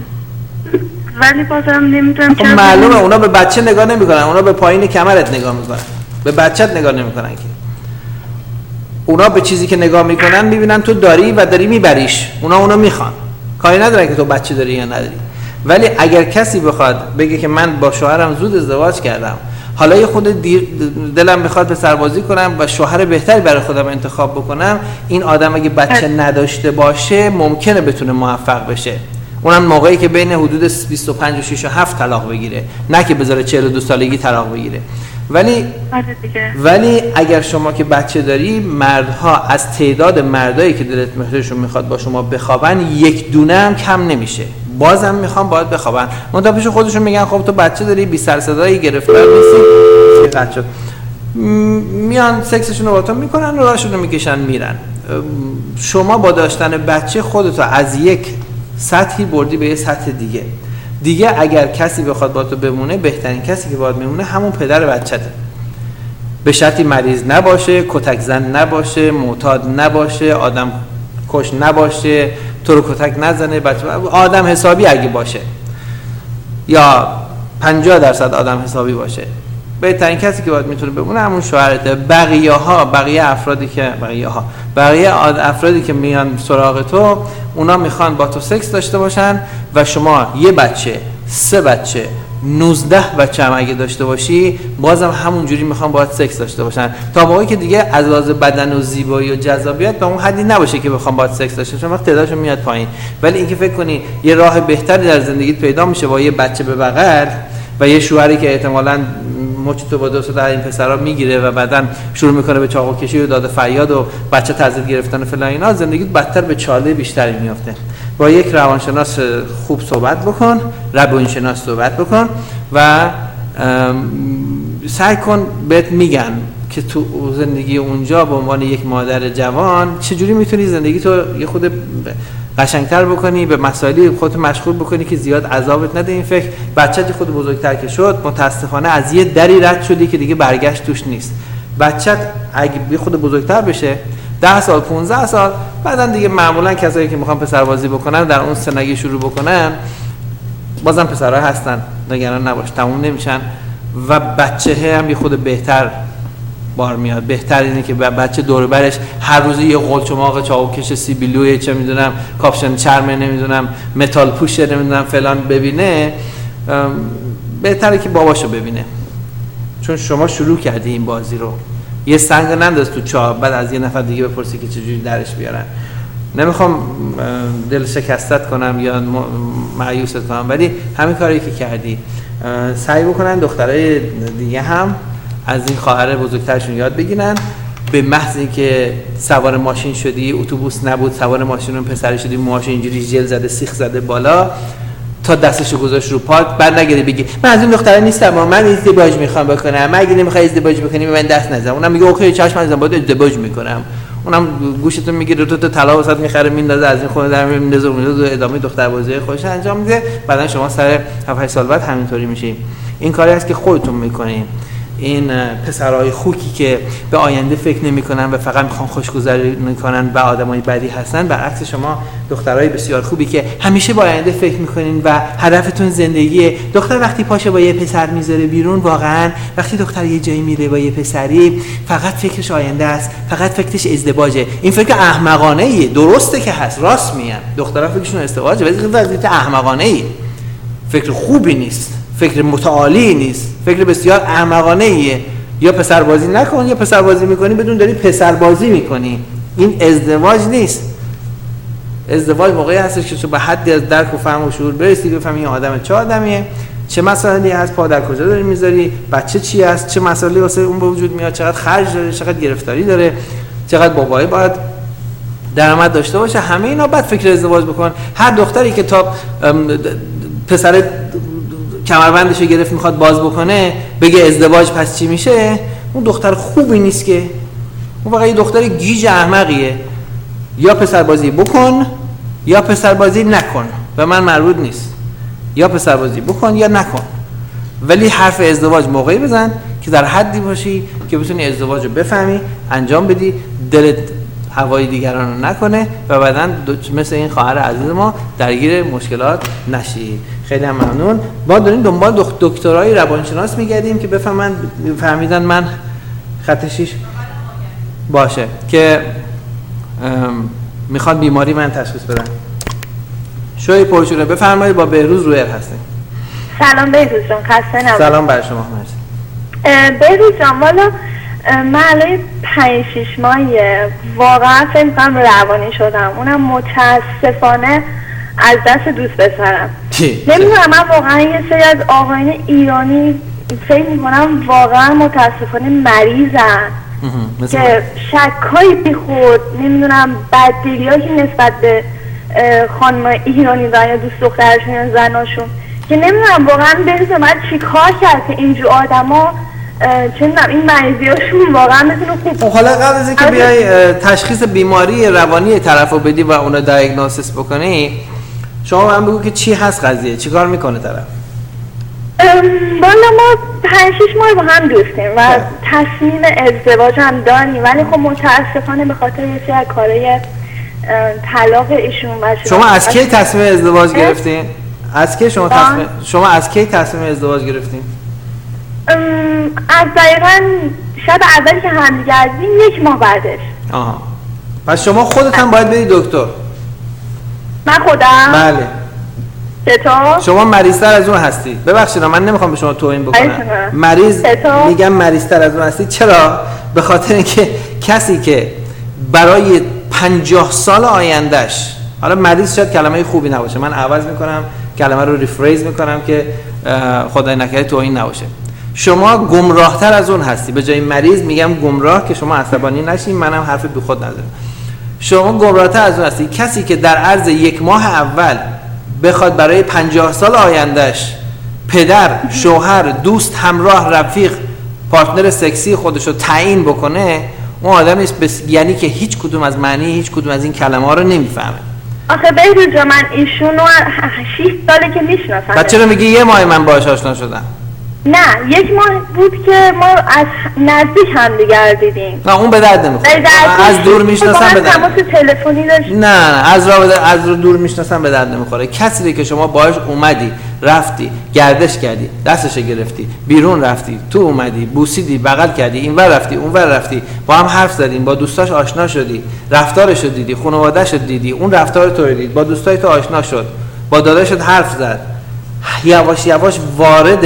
ولی بازم نمیدونم
چرا. معلومه اونا به بچه نگاه نمیکنن، اونا به پایین کمرت نگاه میکنن، به بچت نگاه نمیکنن که. اونا به چیزی که نگاه میکنن میبینن تو داری و داری میبریش، اونا اونا میخوان، کاری ندارن که تو بچه داری یا نداری. ولی اگر کسی بخواد بگه که من با شوهرم زود ازدواج کردم، حالا یه خود دیر دلم میخواد به سربازی کنم و شوهر بهتری برای خودم انتخاب بکنم، این آدم اگه بچه نداشته باشه ممکنه بتونه موفق بشه. اونم موقعی که بین حدود بیست و پنج و شش و هفت طلاق بگیره، نه که بذاره چهل و دو سالگی طلاق بگیره. ولی ولی اگر شما که بچه داری، مردها از تعداد مردایی که دلت مهرشون میخواد با شما بخوابن یک دونه هم کم نمیشه، بازم میخوام باید بخوابن. منتها پیش خودشون میگن خب تو بچه داری، بی سر صدایی گرفتار نیستی، قطع شد. میان سکسشون رو با تو میکنن و راهشون رو میکشن میرن. شما با داشتن بچه خودتو از یک سطحی بردی به یه سطح دیگه. دیگه اگر کسی بخواد با تو بمونه، بهترین کسی که باید بمونه همون پدر بچته. به شرطی مریض نباشه، کتک زن نباشه، معتاد نباشه، آدم کش نباشه، تو رو کتک نزنه، بچه آدم حسابی اگه باشه، یا پنجاه درصد آدم حسابی باشه. بهترین کسی که باید میتونه بمونه همون شوهرته. بقیه ها بقیه افرادی که بقیه ها بقیه افرادی که میان سراغ تو، اونا میخوان با تو سکس داشته باشن و شما یه بچه، سه بچه، نوزده بچه هم اگه داشته باشی، بازم همون جوری میخوان باهات سکس داشته باشن، تا موقعی که دیگه از لحاظ بدن و زیبایی و جذابیت به اون حدی نباشه که بخوام باهات سکس داشته باشن، وقت تعدادشون میاد پایین. ولی اینکه فکر کنی یه راه بهتری در زندگیت پیدا میشه با یه بچه به بغل و یه شوهری که احتمالاً مچ تو با دوست در این پسرا میگیره و بعدن شروع میکنه به چاقو کشی و داد فریاد و بچه تزریق گرفتن و فلان اینا، زندگیت بدتر به چاله بیشتری میافته. با یک روانشناس خوب صحبت بکن، روانشناس صحبت بکن و سعی کن بهت میگن که تو زندگی اونجا به عنوان یک مادر جوان چجوری میتونی زندگی تو یه خود قشنگتر بکنی، به مسائلی خودت مشغول بکنی که زیاد عذابت نده. این فکر بچه‌ت خود بزرگتر که شد، متاسفانه از یه دری رد شدی که دیگه برگشت توش نیست. بچه‌ت اگه خود بزرگتر بشه، ده سال پانزده سال بعدن دیگه معمولا کسایی که میخوان پسربازی بکنن در اون سنگی شروع بکنن، بازم پسرها هستن، نگران نباش، تموم نمیشن و بچه هم یه خود بهتر بار میاد. بهتر اینه که بچه دور برش هر روز یه قلچماق چاوکش سیبیلوی چه میدونم کاپشن چرمه نمیدونم متال پوشه نمیدونم فلان ببینه، بهتره که باباشو ببینه، چون شما شروع کردی این بازی رو. یه سنگ ننداز تو چاه بعد از یه نفر دیگه بپرسی که چجوری درش بیارن. نمیخوام دل شکستت کنم یا مایوست کنم، ولی همین کاری که کردی سعی بکنن دخترای دیگه هم از این خواهر بزرگترشون یاد بگیرن. به محض اینکه سوار ماشین شدی، اتوبوس نبود، سوار ماشین اون پسر شدی، موهاش اینجوری ژل زده، سیخ زده بالا، تا دستشو گذاشت رو پات، بعد نگیری بگی من از این دخترا نیستم، من ازدواج میخوام بکنم، من اگه نمیخوای ازدواج بکنی من دست نزن. اونم میگه اوکی چشم عزیزم باید ازدواج میکنم. اونم گوشتون میگیره تو طلا واسط میخره میندازه، از این خونه در میندازه و ادامه دختربازی خودش انجام میده. بعدن شما سر هفت هشت سال بعد همینطوری میشین. این کاری است که خودتون میکنین. این پسرای خوکی که به آینده فکر نمی‌کنن و فقط میخوان خوشگذری میکنن و آدمای بدی هستن، برعکس شما دخترای بسیار خوبی که همیشه به آینده فکر میکنین و هدفتون زندگیه. دختر وقتی پاشه با یه پسر میذاره بیرون، واقعا وقتی دختر یه جایی میره با یه پسری فقط فکرش آینده است، فقط فکرش ازدواجه. این فکر احمقانه ایه. درسته که هست، راست میگن، دخترها فکرشون ازدواجه، ولی فکر احمقانه ایه، فکر خوبی نیست، فکر متعالی نیست، فکر بسیار احمقانه ایه. یا پسر بازی نکن، یا پسر بازی میکنی بدون داری پسر بازی میکنی. این ازدواج نیست. ازدواج موقعی هستش که تو به حدی از درک و فهم و شعور برسی، بفهمی این آدم چه آدمیه، چه مسائلی هست، پا در کجا داری میذاری، بچه چی هست، چه مسائلی واسه اون به وجود میاد، چقدر خرج داره، چقدر گرفتاری داره، چقدر بابایی باید درآمد داشته باشه. همه اینا بعد فکر ازدواج بکن. هر دختری که تا پسر کمربندشو گرفت میخواد باز بکنه بگه ازدواج پس چی میشه، اون دختر خوبی نیست که، اون واقعا یه دختر گیج احمقیه. یا پسر بازی بکن یا پسر بازی نکن، به من مربوط نیست. یا پسر بازی بکن یا نکن، ولی حرف ازدواج موقعی بزن که در حدی باشی که بتونی ازدواج رو بفهمی، انجام بدی، دلت هوای دیگران رو نکنه و بعداً مثل این خواهر عزیز ما درگیر مشکلات نشی. خیلی هم ممنون. ما داریم دنبال دکترای روانشناس میگردیم که بفهمن فهمیدن من خط شیش باشه که میخواد بیماری من تشخیص بدن. شوی پرشوره. بفرمایید با بهروز رویر هستیم.
سلام بهروز جان، خسته نباشید.
سلام بر شما. مرسی.
بهروز جان، والا من الان پنج شیش ماهیه واقعا فکر می‌کنم روانی شدم، اونم متاسفانه از دست دوست پسرم. نمیدونم، من واقعا یه سری از آقایان ایرانی فکر می‌کنم واقعا متاسفانه مریضن که شک‌هایی بیخود، نمیدونم بددلی‌هایی که نسبت به خانم ایرانی دارن یا دوست دخترشون یا زناشون، که نمیدونم واقعا بهروز من چی کار کرد که اینجور آدما چه میدونم این مریضیاشون واقعا میتونه خوب.
حالا قبل از اینکه بیای تشخیص بیماری روانی طرفو بدی و اونو دیاگنوستیس بکنی، شما من بگو که چی هست قضیه، چی کار میکنه طرف؟
والا ما پنج شیش ماه با هم دوستیم و تصمیم ازدواج هم داریم، ولی خب متاسفانه به خاطر یه سری کارهای طلاق ایشون و
شما از کی تصمیم ازدواج گرفتین؟ از کی شما تصمیم شما از کی تصمیم ازدواج گرفتین؟
از دقیقاً شب اولی که هم گردیم یک ماه بعدش.
آها. پس شما خودت هم باید بری دکتر.
من خودم؟
بله.
چطور؟
شما مریض‌تر از اون هستی. ببخشید من نمیخوام به شما توهین بکنم. مریض میگم مریض‌تر از اون هستی. چرا؟ به خاطر اینکه کسی که برای پنجاه سال آیندهش، حالا مریض شاید کلمه خوبی نباشه، من عوض میکنم کلمه رو ریفریز میکنم که خدای نکرده توهین نباشه، شما گمراهتر از اون هستی. به جای مریض میگم گمراه که شما عصبانی نشین، منم حرف بی خود ندارم. شما گمراهتر از اون هستی. کسی که در عرض یک ماه اول بخواد برای پنجاه سال آیندهش پدر، شوهر، دوست، همراه، رفیق، پارتنر سکسی خودش رو تعیین بکنه، اون آدم است بس... یعنی که هیچ کدوم از معنی هیچ کدوم از این کلمه ها رو نمیفهمه.
آخه بهروز جان، من ایشونو شش ساله که میشناسم.
بعد چرا میگی یه ماه من باهاش آشنا شدم؟
نه، یک ماه بود که ما از نزدیک هم دیگر دیدیم.
نه اون به درد نمیخوره. از دور میشناسم به درد.
تماس تلفنی داشت.
نه، از راه از رو دور میشناسم به درد نمیخوره. کسی که شما باهاش اومدی، رفتی، گردش کردی، دستش گرفتی، بیرون رفتی، تو اومدی، بوسیدی، بغل کردی، اینور رفتی، اونور رفتی، با هم حرف زدیم، با دوستاش آشنا شدی، رفتارشو دیدی، خانواده‌شو دیدی، اون رفتار تو رو دید، با دوستای تو آشنا شد، با داداشت حرف زد. یواش یواش وارد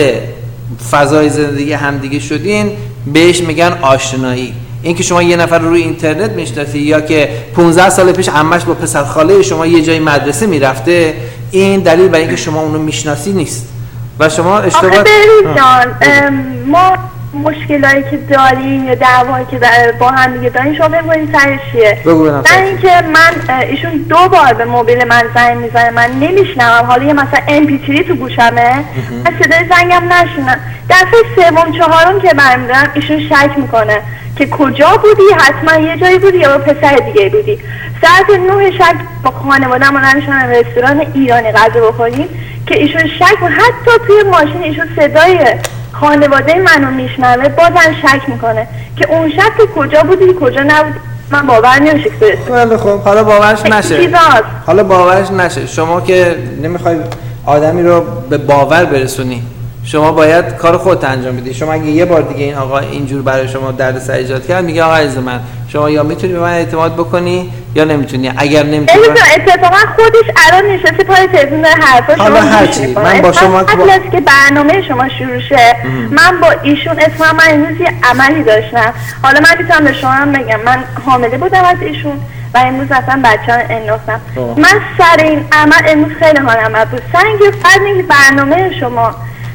فضای زندگی همدیگه شدین، بهش میگن آشنایی. این که شما یه نفر رو روی اینترنت میشناسی یا که پانزده سال پیش عمش با پسر خاله شما یه جای مدرسه میرفته، این دلیل برای اینکه شما اونو میشناسی نیست و شما اشتباه.
آخه بهروز جان، ما مشکلایی که داریم یا دعوایی که با هم دیگه داریم شما بگوین سرش چیه؟ در اینکه من ایشون دو بار به موبایل من زنگ میزنه، من نمیشنوم، حالا یه مثلا ام پی تری تو گوشمه، من صدای زنگم نشونم. دفعه سوم چهارم که برمیدارم ایشون شک میکنه که کجا بودی، حتما یه جایی بودی یا با پسر دیگه بودی. ساعت نه شب با خانواده ما نمیشونم رستوران ایرانی غذا بخوریم که ایشون شک و حتی توی ماشین ایشون صدای خانواده منو میشنوه، بازم شک میکنه که اون شب که کجا بودی کجا نبودی. من باور نمیشه که
خیلی خوب، حالا باورش نشه. حالا باورش نشه. شما که نمیخوای آدمی رو به باور برسونی، شما باید کار خودت انجام بدی. شما اگه یه بار دیگه این آقا اینجور برای شما دردسر ایجاد کرد، میگه آقا عزیز من، شما یا میتونی به من اعتماد بکنی یا نمیتونی. اگر نمیتونی
اتفاقا خودش الان نشسته پای تلویزیون داره حرفا شما
هرچی من با شما
قبل از که برنامه شما شروع شه من با ایشون اسمم من امروز یه عملی داشتم. حالا من میتونم به شما هم بگم من حامله بودم از ایشون و امروز اصلا بچه‌ها انداختم. من سر این عمل امروز خیلی حالم بد بود. سر اینکه فرض اینکه برنامه شما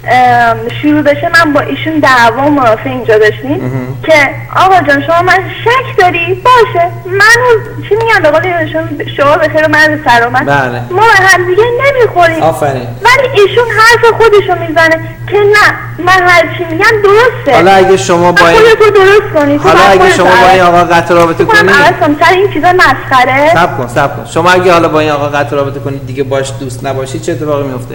شروع بشه من با ایشون دعوا و مرافعه اینجا داشتیم که آقا جان شما من شک داری باشه، منو چی میگم به قول ایشون شما به خیر من سلامت، ما به هم دیگه نمیخوریم.
آفرین.
ولی ایشون حرف خودشو میزنه که نه من هر چی میگم درسته.
حالا اگه شما با این
خودتو درست کنی،
حالا اگه شما با این آقا قطع رابطه کنی،
سر این چیزا مسخره.
صبر کن صبر کن. شما اگه حالا با این آقا قطع رابطه کنی دیگه باش دوست نباشی چه اتفاقی میفته؟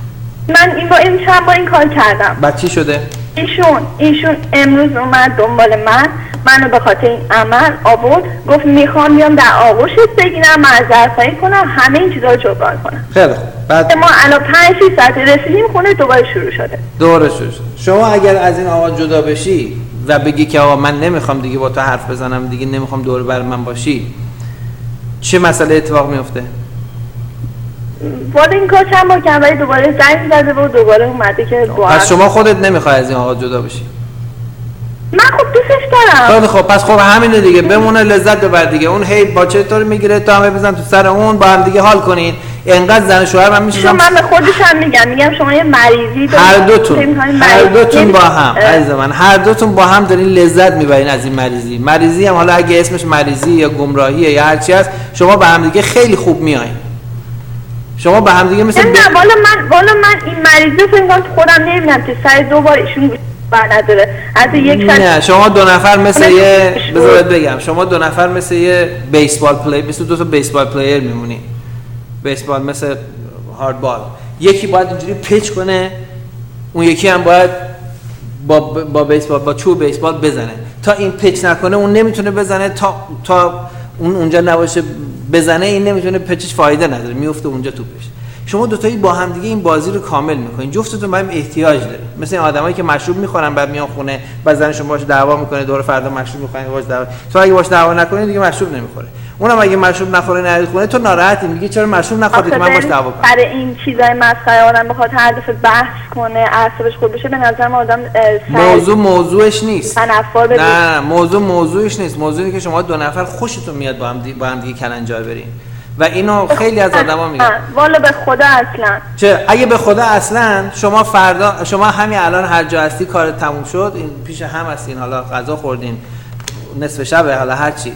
من این با این چند با این کار کردم.
بعد چی شده؟
ایشون ایشون امروز اومد دنبال من، منو به خاطر این عمل آورد، گفت میخوام بیام در آغوشت بگیرم، معذرت‌خواهی کنم، همه این چیزا رو جبران کنم.
خیلی خوب. بعد
ما الان پنج شش ساعت رسیدیم خونه، دوباره شروع شده.
دوباره شروع شده. شما اگر از این آقا جدا بشی و بگی که آقا من نمیخوام دیگه با تو حرف بزنم، دیگه نمیخوام دور بر من باشی، چه مسئله اتفاق میفته؟
وارد این کار چند بار کردم ولی دوباره زنگ زده و دوباره اومده که با
پس شما خودت نمیخوای از این آقا جدا بشی؟
من خب دوستش دارم.
خیلی خب پس خب همینه دیگه، بمونه لذت ببر دیگه. اون هی باچه تو رو میگیره، تو هم بزن تو سر اون، با هم دیگه حال کنین. اینقدر زن شوهر من میشم.
من به خودش هم میگم میگم شما یه مریضی دارید.
هر دوتون هر دوتون با هم عزیز من هر دوتون با هم دارین لذت میبرین از این مریضی. مریضی هم حالا اگه اسمش مریضی یا گمراهیه یا هر چی هست، شما با هم دیگه خیلی خوب میایین. شما با هم دیگه مثل
نه والا من والا من این مریضی رو فکر خودم نمیبینم که سر دو بار ایشون بر نداره. از یک
نه شما دو نفر مثل یه بذارید بگم شما دو نفر مثل یه بیسبال پلی مثل دو تا بیسبال پلیر میمونی. بیسبال مثل هاردبال، یکی باید اینجوری پیچ کنه، اون یکی هم باید با با بیسبال با چوب بیسبال بزنه. تا این پیچ نکنه اون نمیتونه بزنه، تا تا اون اونجا نباشه بزنه این نمیتونه، پیچش فایده نداره، میفته اونجا توپش. شما دو تایی با هم دیگه این بازی رو کامل میکنین. جفتتون با هم احتیاج دارین. مثل این آدمایی که مشروب میخورن بعد میان خونه، بعد زنشون باهاش دعوا میکنه، دور فردا مشروب میخورن باهاش دعوا. تو اگه باهاش دعوا نکنی دیگه مشروب نمیخوره. اونم اگه مشروب نخوره نرید خونه، تو ناراحتی میگی چرا مشروب نخوردی که من باهاش دعوا کنم.
برای این چیزای مسخره آدم بخواد هر دفعه بحث کنه، اعصابش خورد بشه، به نظر من آدم
موضوع موضوعش نیست.
نه
نه موضوع موضوعش نیست. موضوعی که شما دو نفر خوشتون میاد با هم دی... با هم دیگه کلنجار برین. و اینو خیلی از آدما میگن.
والا به خدا اصلا.
چه اگه به خدا اصلا شما فردا شما همین الان هر جا هستی کارت تموم شد، این پیش هم هستین، حالا غذا خوردین نصف شبه، حالا هر چی،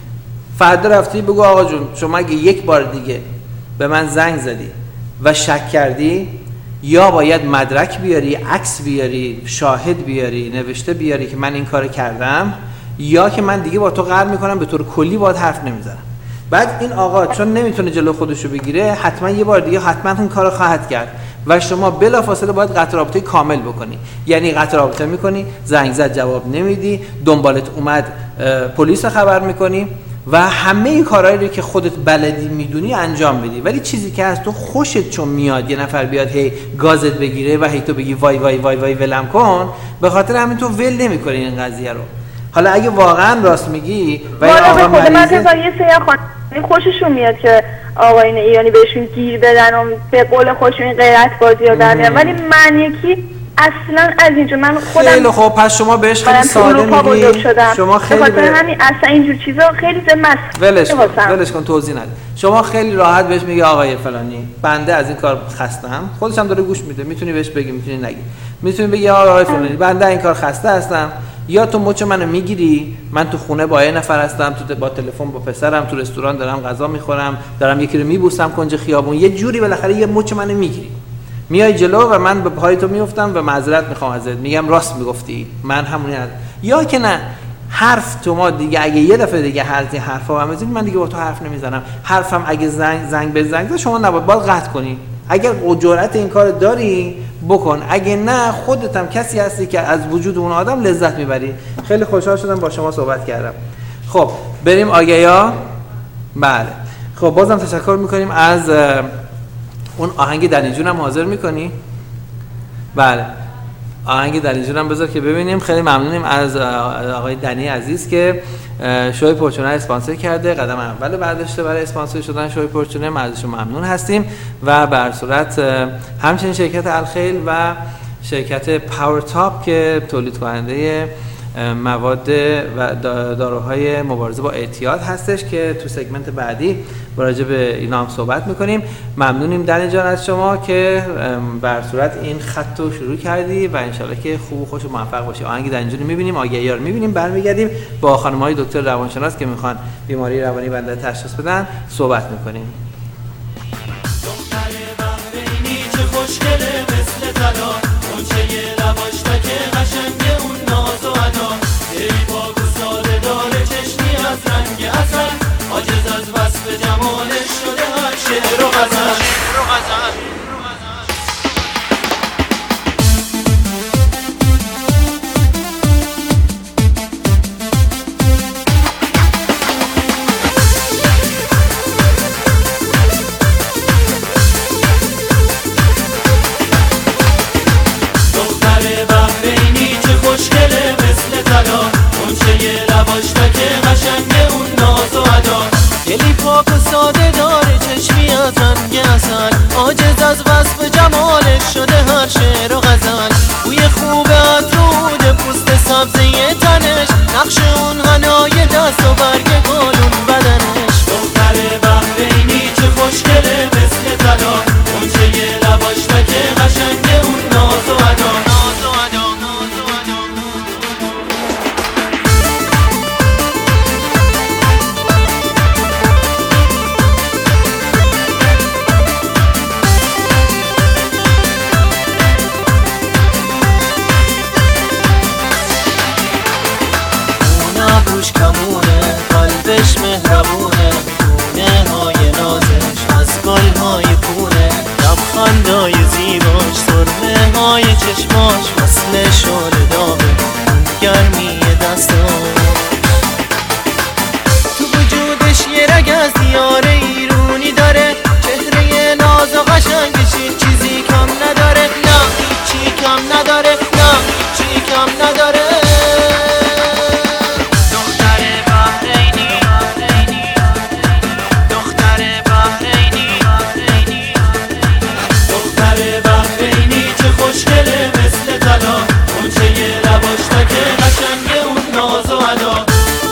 فردا رفتی بگو آقا جون شما اگه یک بار دیگه به من زنگ زدی و شک کردی، یا باید مدرک بیاری، عکس بیاری، شاهد بیاری، نوشته بیاری که من این کارو کردم، یا که من دیگه با تو قهر میکنم، به طور کلی باهات حرف نمیزنم. بعد این آقا چون نمیتونه جلو خودشو بگیره، حتما یه بار دیگه حتما اون کارو خواهد کرد و شما بلافاصله باید قطع رابطه کامل بکنی. یعنی قطع رابطه میکنی، زنگ زد جواب نمیدی، دنبالت اومد پلیس رو خبر میکنی و همه کارهایی رو که خودت بلدی میدونی انجام بدی. ولی چیزی که از تو خوشت چون میاد یه نفر بیاد هی گازت بگیره و هی تو بگی وای وای وای وای ولم کن، به خاطر همین تو ول نمیکنی این قضیه رو. حالا اگه واقعا راست میگی و این آقا مریضه،
من یه سری خانم خوششون میاد که آقایون ایرانی بهشون گیر بدن و به قول خودشون غیرت بازی رو در میارن، ولی من یکی اصلا از اینجا من خودم
خیلی خوب. پس شما بهش خیلی ساده میگی، شما خیلی
به همین اصلا اینجور چیزا خیلی زمست
ولش کن ولش کن توضیح نده. شما خیلی راحت بهش میگی آقای فلانی بنده از این کار خستم، خودش هم داره گوش میده، میتونی بهش بگی، میتونی نگی، میتونی بگی آقای فلانی بنده این کار خسته هستم، یا تو مچ منو میگیری، من تو خونه با یه نفر هستم، تو با تلفن با پسرم تو رستوران دارم غذا میخورم، دارم یکی رو میبوسم کنج خیابون، یه جوری بالاخره یه مچ منو میگیری، میای جلو و من به پای تو میافتم و معذرت میخوام ازت، میگم راست میگفتی من همونی هستم. یا که نه حرف تو ما دیگه اگه یه دفعه دیگه هر حرفا هم بزنی من دیگه با تو حرف نمیزنم، حرفم اگه زنگ زنگ به زنگ شما نباید باید قطع کنی. اگر جرأت این کار داری بکن، اگه نه خودت هم کسی هستی که از وجود اون آدم لذت میبری. خیلی خوشحال شدم با شما صحبت کردم. خب بریم آگهیا. بله خب بازم تشکر میکنیم از اون آهنگ دنی جونم حاضر میکنی؟ بله آهنگ دنی جونم بذار که ببینیم. خیلی ممنونیم از آقای دنی عزیز که شوی پرچونه اسپانسر کرده، قدم اول برداشته برای اسپانسر شدن شوی پرچونه. ما ازشون ممنون هستیم و به هر صورت همچنین شرکت الخیل و شرکت پاور تاپ که تولید کننده مواد و داروهای مبارزه با اعتیاد هستش که تو سگمنت بعدی راجع به اینا هم صحبت میکنیم. ممنونیم دنی جان از شما که به هر صورت این خط رو شروع کردی و انشالله که خوب و خوش و موفق باشی. آهنگ دنی جون میبینیم، آگهی‌ها رو میبینیم، برمیگردیم با خانم‌های دکتر روانشناس که میخوان بیماری روانی بنده تشخیص بدن صحبت میکنیم.
عاجز از وصف جمالش شده هر شعر و غزل. دختر بحرینی دلش مهربونه، گونه های نازش از گل های پونه، لبخندای زیباش، سرمه های چشماش، مثل شعله داغه گرمی دستاش. تو وجودش یه رگ از دیار ایرونی داره، چهره ناز و قشنگش چیزی کم نداره، نه هیچی کم نداره، نه هیچی کم نداره. دختر بحرینی، دختر بحرینی، دختر بحرینی چه خوشگله مثل طلا، اونچه یه لباش تکه قشنگه اون ناز و ادا.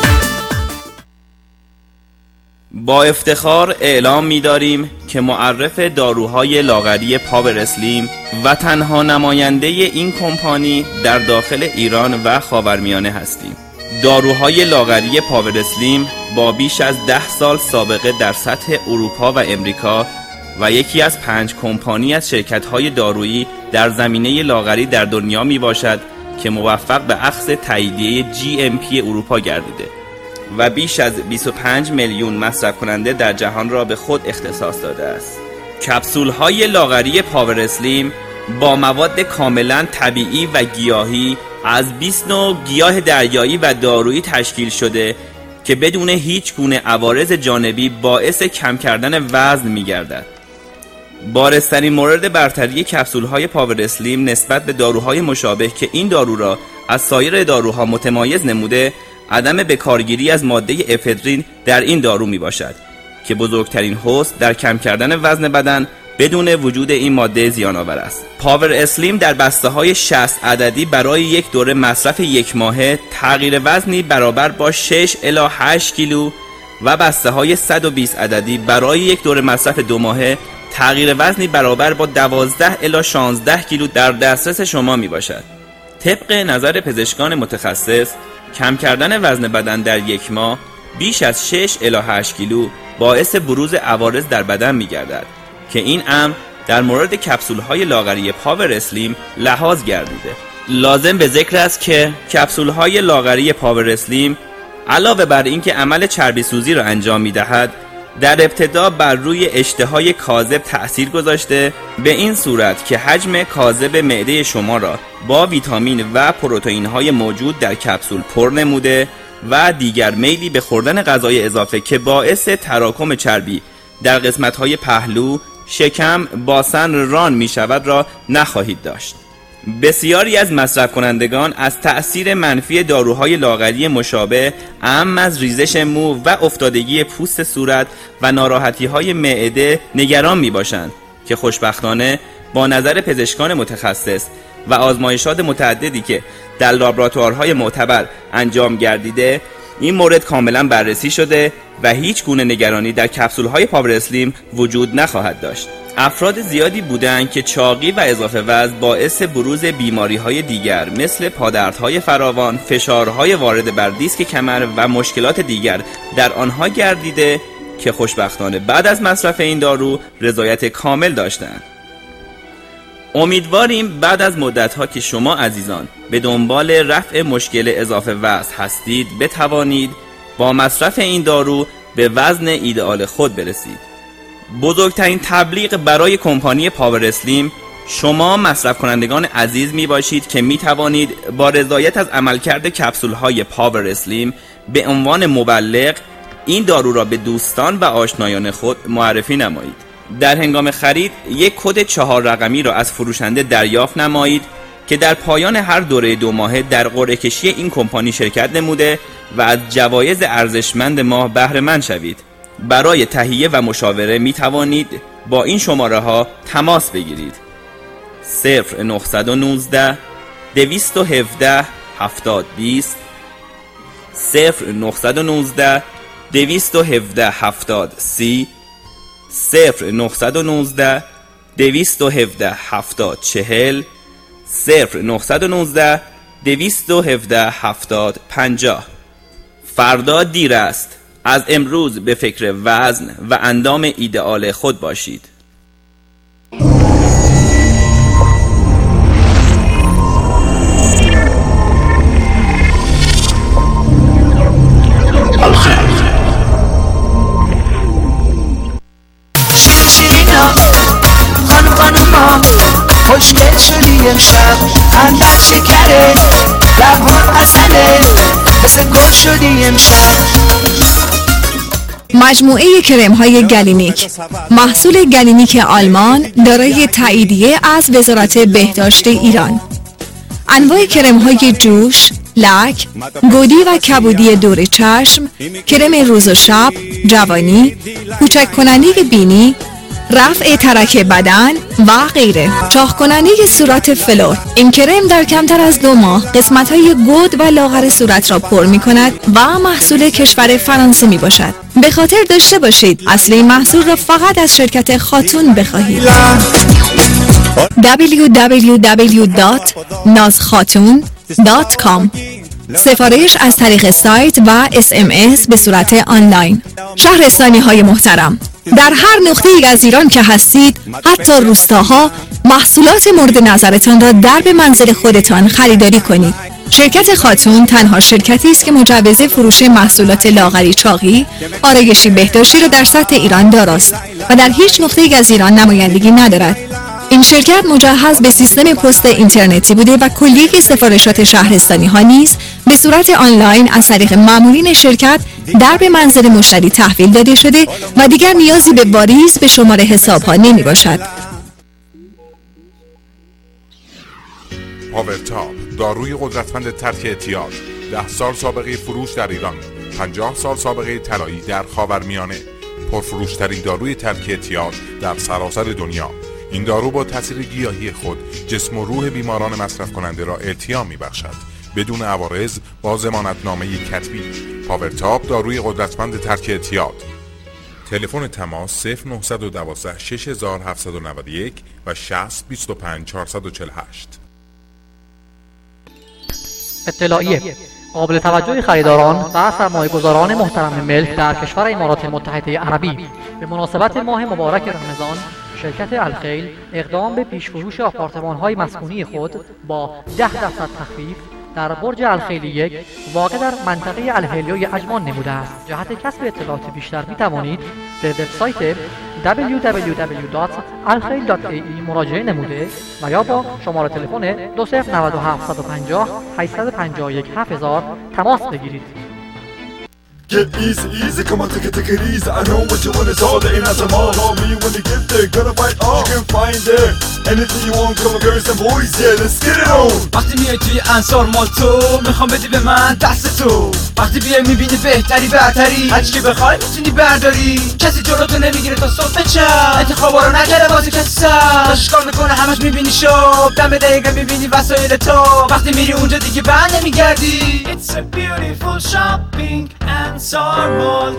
با افتخار اعلام می‌داریم که معرف داروهای لاغری پاور اسلیم و تنها نماینده این کمپانی در داخل ایران و خاورمیانه هستیم. داروهای لاغری پاور اسلیم با بیش از ده سال سابقه در سطح اروپا و امریکا و یکی از پنج کمپانی از شرکت‌های دارویی در زمینه لاغری در دنیا میباشد که موفق به اخذ تاییدیه جی ام پی اروپا گردیده و بیش از بیست و پنج میلیون مصرف کننده در جهان را به خود اختصاص داده است. کپسول های لاغری پاور اسلیم با مواد کاملا طبیعی و گیاهی از بیست نوع گیاه دریایی و دارویی تشکیل شده که بدون هیچ گونه عوارض جانبی باعث کم کردن وزن می گردد. بارزترین مورد برتری کپسول های پاور اسلیم نسبت به داروهای مشابه که این دارو را از سایر داروها متمایز نموده، عدم بکارگیری از ماده افدرین در این دارو می باشد که بزرگترین حوض در کم کردن وزن بدن بدون وجود این ماده زیان آور است. پاور اسلیم در بسته های شصت عددی برای یک دوره مصرف یک ماهه تغییر وزنی برابر با شش الی هشت کیلو و بسته های صد و بیست عددی برای یک دوره مصرف دو ماهه تغییر وزنی برابر با دوازده الی شانزده کیلو در دسترس شما می باشد. طبق نظر پزشکان متخصص، کم کردن وزن بدن در یک ماه بیش از شش الی هشت کیلو باعث بروز عوارض در بدن می گردد که این امر در مورد کپسول های لاغری پاور اسلیم لحاظ گردیده. لازم به ذکر است که کپسول های لاغری پاور اسلیم علاوه بر اینکه عمل چربی سوزی را انجام می دهد، در ابتدا بر روی اشتهای کاذب تأثیر گذاشته، به این صورت که حجم کاذب معده شما را با ویتامین و پروتئین های موجود در کپسول پر نموده و دیگر میلی به خوردن غذای اضافه که باعث تراکم چربی در قسمت های پهلو، شکم، باسن، ران می شود را نخواهید داشت. بسیاری از مصرف کنندگان از تأثیر منفی داروهای لاغری مشابه اعم از ریزش مو و افتادگی پوست صورت و ناراحتی های معده نگران می باشند که خوشبختانه با نظر پزشکان متخصص و آزمایشات متعددی که در لابراتوارهای معتبر انجام گردیده، این مورد کاملا بررسی شده و هیچ گونه نگرانی در کپسول‌های پاور اسلیم وجود نخواهد داشت. افراد زیادی بودند که چاقی و اضافه وزن باعث بروز بیماری‌های دیگر مثل پادردهای فراوان، فشارهای وارد بر دیسک کمر و مشکلات دیگر در آنها گردیده که خوشبختانه بعد از مصرف این دارو رضایت کامل داشتند. امیدواریم بعد از مدت‌ها که شما عزیزان به دنبال رفع مشکل اضافه وزن هستید بتوانید با مصرف این دارو به وزن ایدئال خود برسید. بزرگترین تبلیغ برای کمپانی پاور اسلیم شما مصرف کنندگان عزیز می باشید که می توانید با رضایت از عملکرد کپسول های پاور اسلیم به عنوان مبلغ این دارو را به دوستان و آشنایان خود معرفی نمایید. در هنگام خرید یک کد چهار رقمی را از فروشنده دریافت نمایید که در پایان هر دوره دو ماهه در قرعه کشی این کمپانی شرکت نموده و از جوایز ارزشمند ماه بهره مند شوید. برای تهیه و مشاوره می توانید با این شماره ها تماس بگیرید: صفر نهصد و نوزده دویست و هفده هفتاد بیست، صفر نهصد و نوزده دویست و هفده هفتاد سی، صفر نهصد و نوزده دویست و هفده هفتاد چهل، صفر نهصد و نوزده دویست و هفده هفتاد پنجاه. فردا دیر است. از امروز به فکر وزن و اندام ایدئال خود باشید.
الخير
خندت شکره لبات عسله مثل گل شدی امشب.
مجموعه کرم‌های گالینیک، محصول گالینیک آلمان دارای تاییدیه از وزارت بهداشت ایران. انواع کرم‌های جوش، لک، گودی و کبودی دور چشم، کرم روز و شب، جوانی، کوچک کننده بینی، رفع ترک بدن و غیره. چاق کننده صورت فلور. این کرم در کمتر از دو ماه قسمت‌های گود و لاغر صورت را پر می‌کند و محصول کشور فرانسه میباشد. به خاطر داشته باشید اصل این محصول را فقط از شرکت خاتون بخواهید. دبلیو دبلیو دبلیو دات ناز خاتون دات کام. سفارش از طریق سایت و اس ام اس به صورت آنلاین. شهرستانی های محترم، در هر نقطه ای از ایران که هستید، حتی روستاها، محصولات مورد نظرتان را در به منزل خودتان خریداری کنید. شرکت خاتون تنها شرکتی است که مجوز فروش محصولات لاغری چاقی، آرایشی بهداشتی را در سطح ایران داراست و در هیچ نقطه ای از ایران نمایندگی ندارد. این شرکت مجهز به سیستم پست اینترنتی بوده و کلیه سفارشات شهرستانی ها نیز به صورت آنلاین از طریق مامورین شرکت در به منزل مشتری تحویل داده شده و دیگر نیازی به واریز به شماره حساب ها نمی باشد.
پاورتاپ، داروی قدرتمند ترک اعتیاد، ده سال سابقه فروش در ایران، پنجاه سال سابقه طلایی در خاورمیانه، پرفروشترین داروی ترک اعتیاد در سراسر دنیا. این دارو با تاثیر گیاهی خود جسم و روح بیماران مصرف کننده را التیام می‌بخشد بدون عوارض با ضمانتنامه کتبی. پاورتاپ، داروی قدرتمند ترک اعتیاد. تلفن تماس صفر نه یک دو شش هفت نه یک و شصت بیست و پنج چهارصد و چهل و هشت.
اطلاعیه قابل توجه خریداران و سرمایه‌گذاران محترم ملک در کشور امارات متحده عربی، به مناسبت ماه مبارک رمضان شرکت الخیل اقدام به پیش‌فروش آپارتمان‌های مسکونی خود با ده درصد تخفیف در برج الخیل یک واقع در منطقه الهلیوی عجمان نموده است. جهت کسب اطلاعات بیشتر می توانید به وبسایت دبلیو دبلیو دبلیو دات الخیل دات ای ای مراجعه نموده و یا با شماره تلفن دو صفر نه هفت پنج صفر هشت پنج یک هفت هزار تماس بگیرید.
Get easy, easy, come on, take it, take it easy. I know what you want, it's all the in as a mall. Call me when you get there, gonna fight all. You can find there anything you want, come on, girls and boys, yeah, let's get it on. وقتی میای توی انصار مال تو میخوام بدی به من دست تو. وقتی بیای میبینی بهتری بهتری، هرچی که بخوای میتونی برداری. کسی جلوتو نمیگیره تا صبح چپ، انتخابا رو نکرده واسه کسی سر. داشت کار میکنه همش میبینی شب، دم دقیقه میبینی وسایل تو. وقتی میری اونجا دیگه بر نمیگردی. It's a beautiful shopping and انصار مال.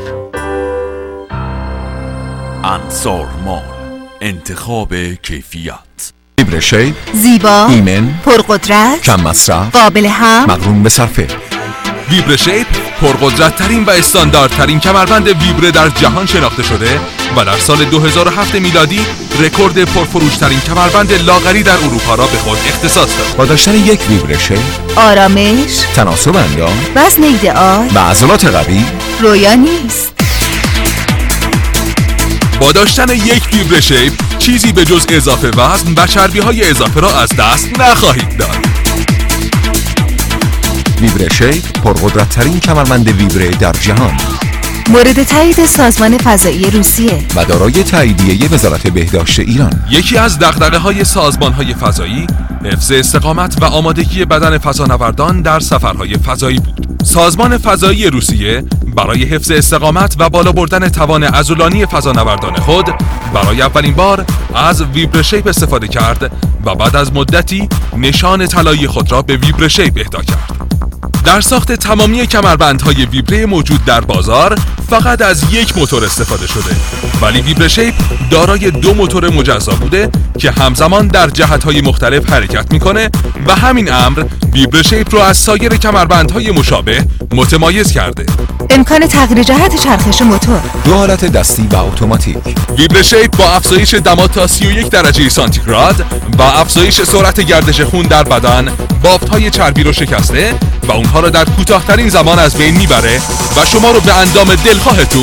انصار مال، انتخاب کیفیت. ویبره شیپ،
زیبا،
ایمن،
پرقدرت،
کم مصرف،
قابل هم،
مقرون به صرفه. ویبره شیپ پرقدرت ترین و استانداردترین کمربند ویبره در جهان شناخته شده و در سال دو هزار و هفت میلادی رکورد پرفروشترین کمربند لاغری در اروپا را به خود اختصاص داد. با داشتن یک ویبره شیپ،
آرامش،
تناسب اندام،
وزن ایدئال
و عضلات قوی
رویا نیست.
با داشتن یک ویبره شیپ چیزی به جز اضافه وزن و چربی های اضافه را از دست نخواهید داد. ویبره شیپ پرقدرت ترین کمربند ویبره در جهان،
مورد تایید سازمان فضایی روسیه
و دارای تاییدیه وزارت بهداشت ایران. یکی از دغدغه‌های سازمان‌های فضایی حفظ استقامت و آمادگی بدن فضانوردان در سفرهای فضایی بود. سازمان فضایی روسیه برای حفظ استقامت و بالا بردن توان عضلانی فضانوردان خود برای اولین بار از ویبره شیپ استفاده کرد و بعد از مدتی نشان طلایی خود را به ویبره شیپ اهدا کرد. در ساخت تمامی کمربندهای ویبره موجود در بازار فقط از یک موتور استفاده شده، ولی ویبره شیپ دارای دو موتور مجزا بوده که همزمان در جهت‌های مختلف حرکت میکنه و همین امر ویبره شیپ رو از سایر کمربندهای مشابه متمایز کرده.
امکان تغییر جهت چرخش موتور،
دو حالت دستی و اتوماتیک. ویبره شیپ با افزایش دما تا سی و یک درجه سانتیگراد و افزایش سرعت گردش خون در بدن بافت‌های چربی رو شکسته و اونها رو در کوتاه‌ترین زمان از بین میبره و شما رو به اندام دلخواهتون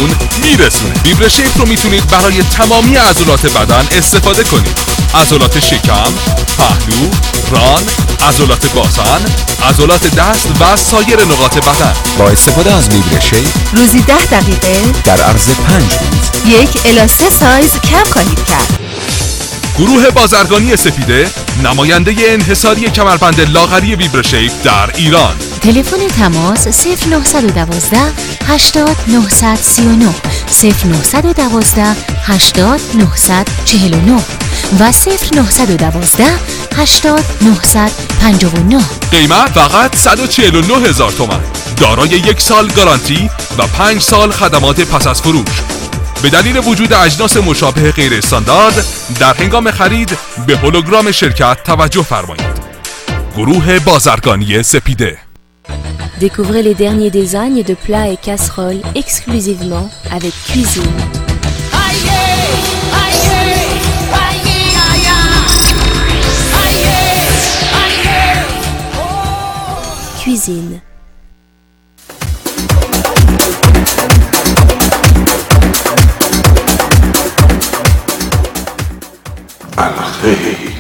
میرسونه. ویبره شیپ رو میتونید برای تمامی عضلات بدن استفاده کنید. عضلات شکم، پهلو، ران، عضلات بازن، عضلات دست و سایر نقاط بدن.
با استفاده از ویبره شیپ
روزی ده دقیقه
در عرض پنج روز
یک الی سه سایز کم خواهید کرد.
گروه بازرگانی سپیده نماینده انحصاری کمربند لاغری ویبره شیپ در ایران.
تلفن تماس صفر نه یک دو هشتاد نه سه نه صفر نه یک دو هشتاد نه چهار نه و صفر نه یک دو هشتاد نه پنج نه.
قیمت فقط صد و چهل و نه هزار تومان، دارای یک سال گارانتی و پنج سال خدمات پس از فروش. به دلیل وجود اجناس مشابه غیر استاندارد در هنگام خرید به هولوگرام شرکت توجه فرمایید. گروه بازرگانی سپیده.
Découvrez les derniers designs de plats et casseroles exclusivement avec Cuisine. Cuisine.
الخیل.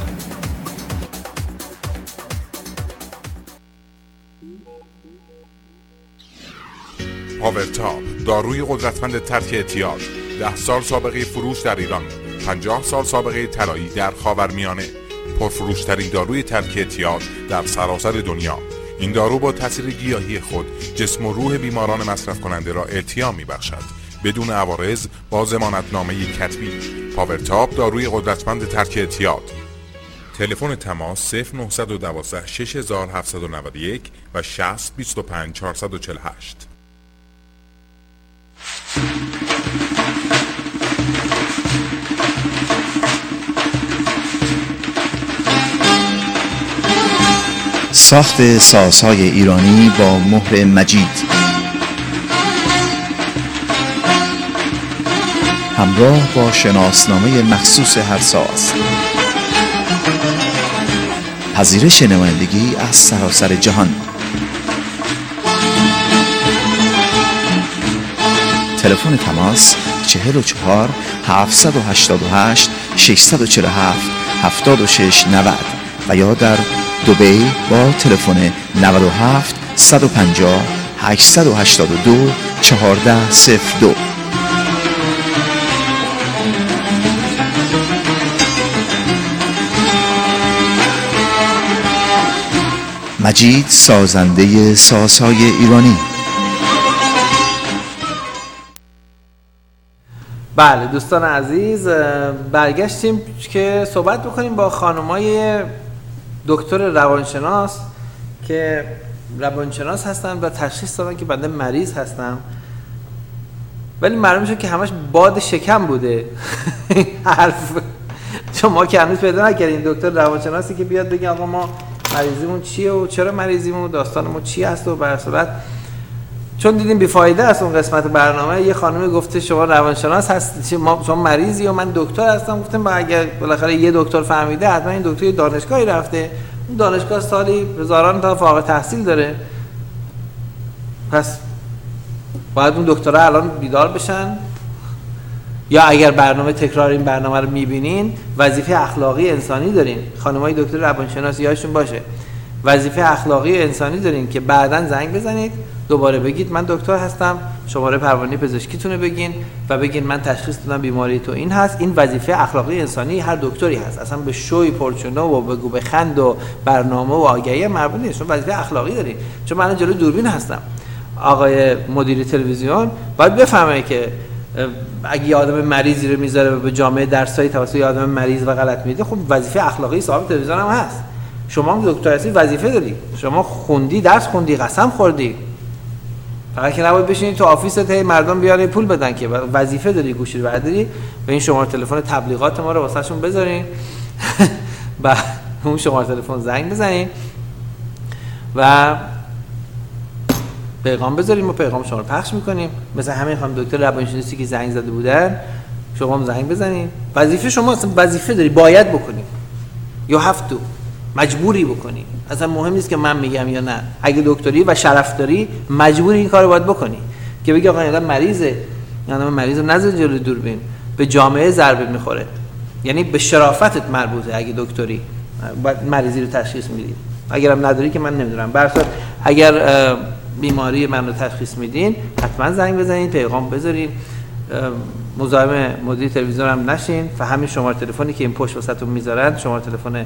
پاورتاپ، داروی قدرتمند ترک اعتیاد، ده سال سابقه فروش در ایران، پنجاه سال سابقه طلایی در خاورمیانه، پرفروشترین داروی ترک اعتیاد در سراسر دنیا. این دارو با تاثیر گیاهی خود جسم و روح بیماران مصرف کننده را ارتیاح می‌بخشد بدون عوارض با ضمانتنامه کتبی. پاورتاپ، داروی قدرتمند ترک اعتیاد. تلفن تماس صفر نه یک دو شش هفت نه یک و شصت بیست و پنج چهارصد و چهل و هشت.
ساخت سازهای ایرانی با مهر مجید، همراه با شناسنامه مخصوص هر ساز، پذیرش نمایندگی از سراسر جهان. تلفن تماس چهل و چهار هفتصد و هشتاد و هشت ششصد و چهل و هفت هفتاد و شش نود و یا در دبی با تلفن نود و هفت صد و پنجاه هشتصد و هشتاد و دو چهارده صفر دو. مجید، سازنده سازهای ایرانی.
بله دوستان عزیز، برگشتیم که صحبت بکنیم با خانمای دکتر روانشناس که روانشناس هستن و تشخیص دادن که بنده مریض هستم، ولی معلوم شد که همش باد شکم بوده. حرف چون ما که هنوز پیدا نکردیم دکتر روانشناسی که بیاد بگه آقا ما مریضیمون چیه و چرا مریضیمون و داستانمون چی هست و به صورت چون دیدیم بیفایده است اون قسمت برنامه. یه خانمی گفته شما روانشناس هستی، ما شما مریضی و من دکتر هستم. گفتم با اگر بالاخره یه دکتر فهمیده حتما این دکتر دانشگاهی رفته، اون دانشگاه سالی هزاران تا فارغ التحصیل داره، پس باید اون دکترها الان بیدار بشن. یا اگر برنامه تکرار این برنامه رو میبینین، وظیفه اخلاقی انسانی دارین، خانمای دکتر روانشناسی یادشون باشه، وظیفه اخلاقی انسانی دارین که بعداً زنگ بزنید دوباره بگید من دکتر هستم، شماره پروانه پزشکیتونه بگین و بگین من تشخیص دادم بیماری تو این هست. این وظیفه اخلاقی انسانی هر دکتری هست، اصلا به شوی پرچونه و بگو بخند و برنامه و آگهی مربوط نیست. شما وظیفه اخلاقی دارین. چون من جلوی دوربین هستم، آقای مدیر تلویزیون باید بفهمه که اگه یه آدم مریضی رو میذاره و به جامعه درسایی توسط یه آدم مریض و غلط میده، خب وظیفه اخلاقی صاحب تلویزیون هم هست. شما هم دکتر هستی، وظیفه داری، شما خوندی، درس خوندی، قسم خوردی، فقط که نباید بشینی تو آفیست هی مردم بیاره پول بدن، که وظیفه داری گوشی رو برداری و این شماره تلفن تبلیغات ما رو واسهشون بذارین و اون شماره تلفن زنگ بزنین و پیغام بذاریم و پیغام شما رو پخش میکنیم. مثلا همین خانم دکتر روانشناسی که زنگ زده بودن، شما هم زنگ بزنین. وظیفه شما اصلا وظیفه داری، باید بکنی یا هفتو مجبوری بکنی. اصلا مهم نیست که من میگم یا نه، اگه دکتری و شرف داری مجبوری این کارو باید بکنی که بگی آقا این مریضه یعنی مریض رو نذار جلوی دوربین، به جامعه ضربه میخوره. یعنی به شرافتت مربوطه. اگه دکتری مریضی رو تشخیص میدی، اگرم نداری که من نمیدونم، برصورت اگر بیماری من رو تشخیص میدین حتما زنگ بزنین، پیغام بذارین، مزاحم مدیر تلویزیون هم نشین. و همین شماره تلفنی که این پشت واسهتون میذارن، شماره تلفن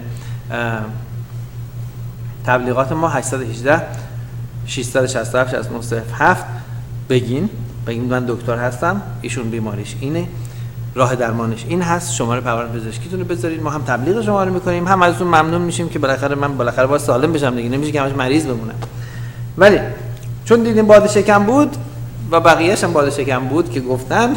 تبلیغات ما هشت یک هشت شش شش هفت شش نه صفر هفت. بگین بگین من دکتر هستم، ایشون بیماریش اینه، راه درمانش این هست، شماره پروانه پزشکیتون رو بذارید، ما هم تبلیغ شما رو میکنیم، هم ازتون ممنون میشیم که بالاخره من بالاخره باید سالم بشم دیگه، نمیشه که همش مریض بمونم. ولی چون دیدیم باد شکم بود و بقیه‌اش هم باد شکم بود که گفتن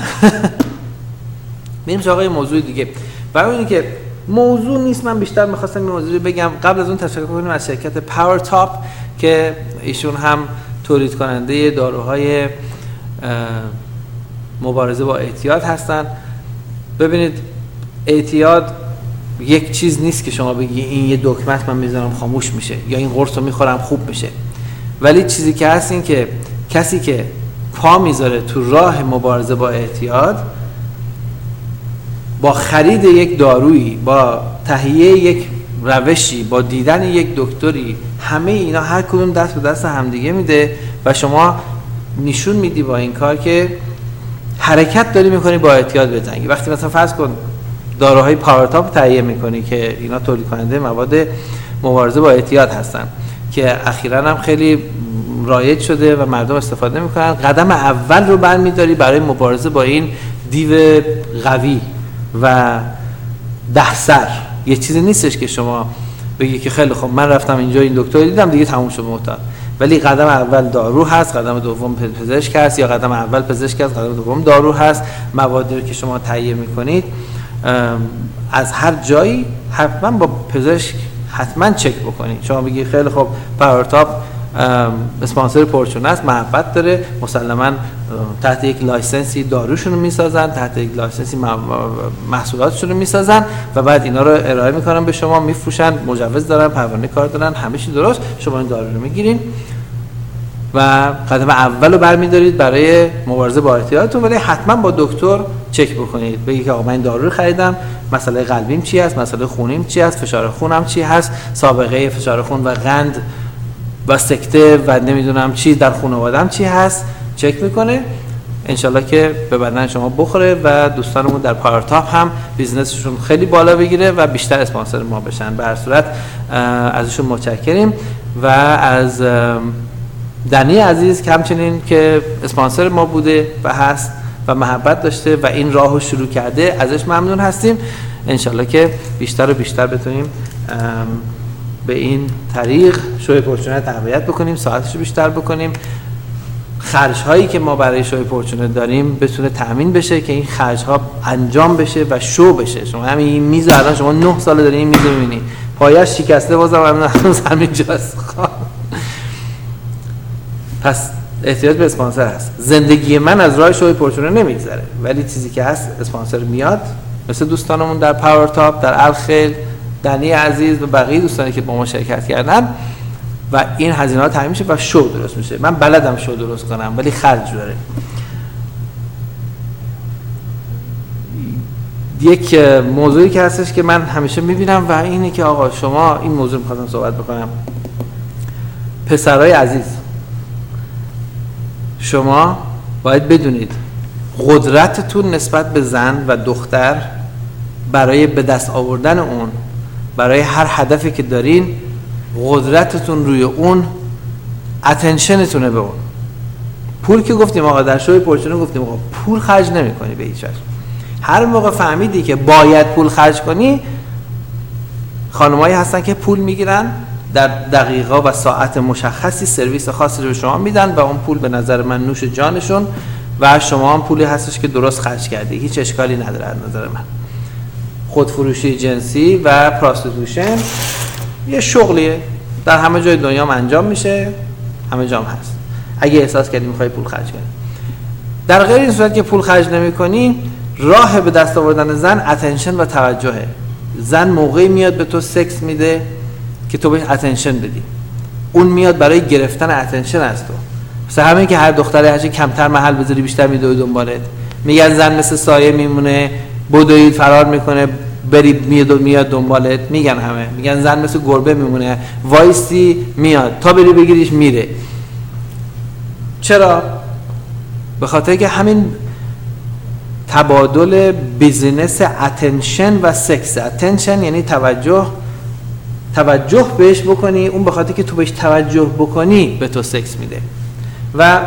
میریم سراغ موضوع دیگه. برای اینکه که موضوع نیست، من بیشتر می‌خواستم این موضوع رو بگم. قبل از اون تشکر کنیم از شرکت پاور تاپ که ایشون هم تولید کننده داروهای مبارزه با اعتیاد هستن. ببینید اعتیاد یک چیز نیست که شما بگی این یه دکمه است من میذارم خاموش میشه یا این قرص رو میخورم خوب میشه، ولی چیزی که هست این که کسی که پا میذاره تو راه مبارزه با اعتیاد، با خرید یک دارویی، با تهیه یک روشی، با دیدن یک دکتری، همه اینا هر کدوم دست به دست همدیگه میده و شما نشون میدی با این کار که حرکت داری میکنی با اعتیاد بجنگی. وقتی مثلا فرض کن داروهای پاورتاپ تهیه میکنی که اینا تولید کننده مواد مبارزه با اعتیاد هستن که اخیراً هم خیلی رایج شده و مردم استفاده میکنن، قدم اول رو برمیداری برای مبارزه با این دیو قوی و ده سر. یه چیزی نیستش که شما بگی که خیلی خب من رفتم اینجا این دکتر دیدم دیگه تموم شد معتاد، ولی قدم اول دارو هست، قدم دوم پزشک هست، یا قدم اول پزشک هست، قدم دوم دارو هست. موادی که شما تهیه میکنید از هر جایی حتما با پزشک حتما چک بکنید. شما بگی خیلی خب پاورتاپ اسپانسر پرچونه است، محبت داره، مسلما تحت یک لایسنسی داروشون رو میسازن، تحت یک لایسنسی محصولاتشون رو میسازن و بعد اینا رو ارائه میکنن به شما، میفروشن، مجوز دارن، پروانه کار دارن، همه چی درست. شما این دارو رو میگیرین و قدم اول رو برمیدارید برای مبارزه با اعتیادتون، ولی حتما با دکتر چک بکنید. بگید که آقا من این دارو رو خریدم، مسئله قلبیم چی است، مسئله خونیم چی است، فشار خونم چی هست، سابقه فشار خون و قند و سکته و نمیدونم چی در خانواده‌ام چی هست، چک میکنه. انشالله که به بدن شما بخوره و دوستانمون در پاورتاپ هم بیزنسشون خیلی بالا بگیره و بیشتر اسپانسر ما بشن. به هر صورت ازشون متشکریم و از دنی عزیز که همچنین که اسپانسر ما بوده و هست و محبت داشته و این راهو شروع کرده، ازش ممنون هستیم. انشالله که بیشتر و بیشتر بتونیم به این طریق شوی پرچونه تقویت بکنیم، ساعتش رو بیشتر بکنیم، خرج هایی که ما برای شوی پرچونه داریم بتونه تأمین بشه که این خرج ها انجام بشه و شو بشه. شما همین این میز الان شما نه سال دارین این میز رو می‌بینید، پایش شکسته، بازم هنوز همینجاست. پس احتیاج به اسپانسر هست. زندگی من از راه شوی پرچونه نمیگذره، ولی چیزی که هست اسپانسر میاد، مثل دوستانمون در پاورتاپ، در الخیل، دنی عزیز و بقیه دوستانی که با ما شرکت کردن و این هزینه ها تامین میشه و شو درست میشه. من بلدم شو درست کنم ولی خرج داره. یک موضوعی که هستش که من همیشه میبینم و اینه که آقا شما این موضوع میخواستم صحبت بکنم. پسرای عزیز، شما باید بدونید قدرتتون نسبت به زن و دختر برای به دست آوردن اون، برای هر هدفی که دارین، قدرتتون روی اون اتنشنتونه به اون. پول که گفتیم آقا در شوی پرچونه گفتیم آقا پول خرج نمی کنی به هیچ وجه. هر موقع فهمیدی که باید پول خرج کنی، خانمایی هستن که پول میگیرن در دقیقه و ساعت مشخصی سرویس خاصی رو شما میدن و اون پول به نظر من نوش جانشون و شما هم پولی هستش که درست خرج کردی، هیچ اشکالی نداره از نظر من. خودفروشی جنسی و پراستیتوشن یه شغلیه، در همه جای دنیا هم انجام میشه، همه جام هست. اگه احساس کردی میخوای پول خرج کنی، در غیر این صورت که پول خرج نمی‌کنی، راه به دست آوردن زن اتنشن و توجهه. زن موقعی میاد به تو سکس میده که تو بهش اتنشن بدی، اون میاد برای گرفتن اتنشن از تو. مثلا همین که هر دختری هرچی کمتر محل بذاری بیشتر میدوه دنبالت، میگن زن مثل سایه میمونه، بدوید فرار میکنه، بری میاد میاد دنبالت. میگن همه میگن زن مثل گربه میمونه، وایسی میاد، تا بری بگیریش میره. چرا؟ به خاطر که همین تبادل بیزینس اتنشن و سکس. اتنشن یعنی توجه، توجه بهش بکنی، اون به خاطر که تو بهش توجه بکنی به تو سکس میده. و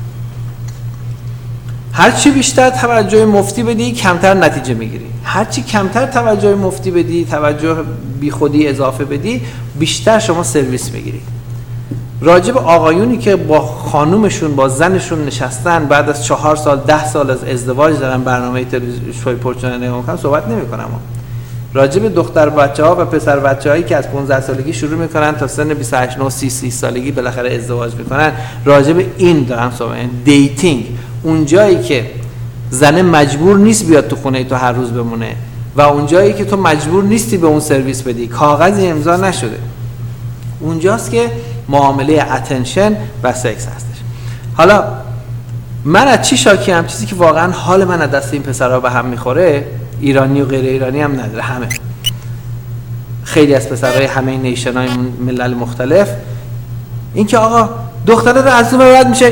هرچی بیشتر توجه مفتی بدی کمتر نتیجه میگیری، هرچی کمتر توجه مفتی بدی، توجه بی خودی اضافه بدی، بیشتر شما سرویس میگیری. راجب آقایونی که با خانومشون با زنشون نشستن بعد از چهار سال ده سال از ازدواج دارن برنامه تلویزیون پرچانه نگاه میکنن صحبت نمی کنم. راجب دختر بچه ها و پسر بچه هایی که از پانزده سالگی شروع میکنن تا سن بیست و هشت سی سالگی بالاخره ازدواج میکنن، راجب این دارم صحبت. دیتینگ، اون جایی که زن مجبور نیست بیاد تو خونه تو هر روز بمونه و اون جایی که تو مجبور نیستی به اون سرویس بدی، کاغذی امضا نشده، اونجاست که معامله اتنشن و سکس هستش. حالا من از چی شاکی ام؟ چیزی که واقعا حال من از دست این پسرها به هم میخوره، ایرانی و غیر ایرانی هم نداره، همه خیلی از پسرهای همه نیشن‌های ملل مختلف، این که آقا دختره رو از اون رد میشه،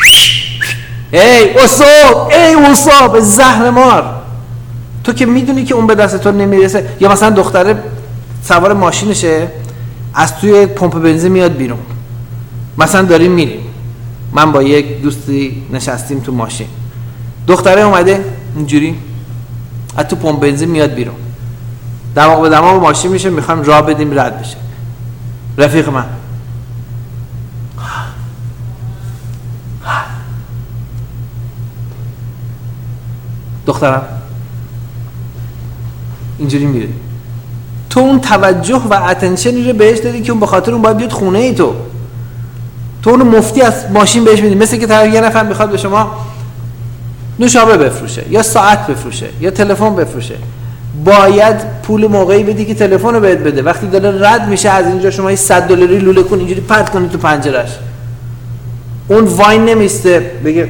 ای اصاب ای اصاب زهر مار، تو که میدونی که اون به دست تو نمیرسه. یا مثلا دختره سوار ماشینشه از توی پمپ بنزین میاد بیرون، مثلا داریم میریم، من با یک دوستی نشستیم تو ماشین، دختره اومده اینجوری از تو پمپ بنزین میاد بیرون، دماغ به دماغ ماشین میشه، میخوایم راه بدیم رد بشه. رفیق من دخترم اینجوری میره، تو اون توجه و اتنشنی رو بهش دادی که اون به خاطر اون باید بیاد خونه ای تو تو اون مفتی از ماشین بهش میدی. مثل که طرف یه نفر میخواد به شما نوشابه بفروشه یا ساعت بفروشه یا تلفن بفروشه، باید پول موقعی بدی که تلفن رو بهت بده. وقتی داره رد میشه از اینجا شما یه صد دلاری لوله کن اینجوری پرت کنی تو پنجرش، اون واین نمیسته بگه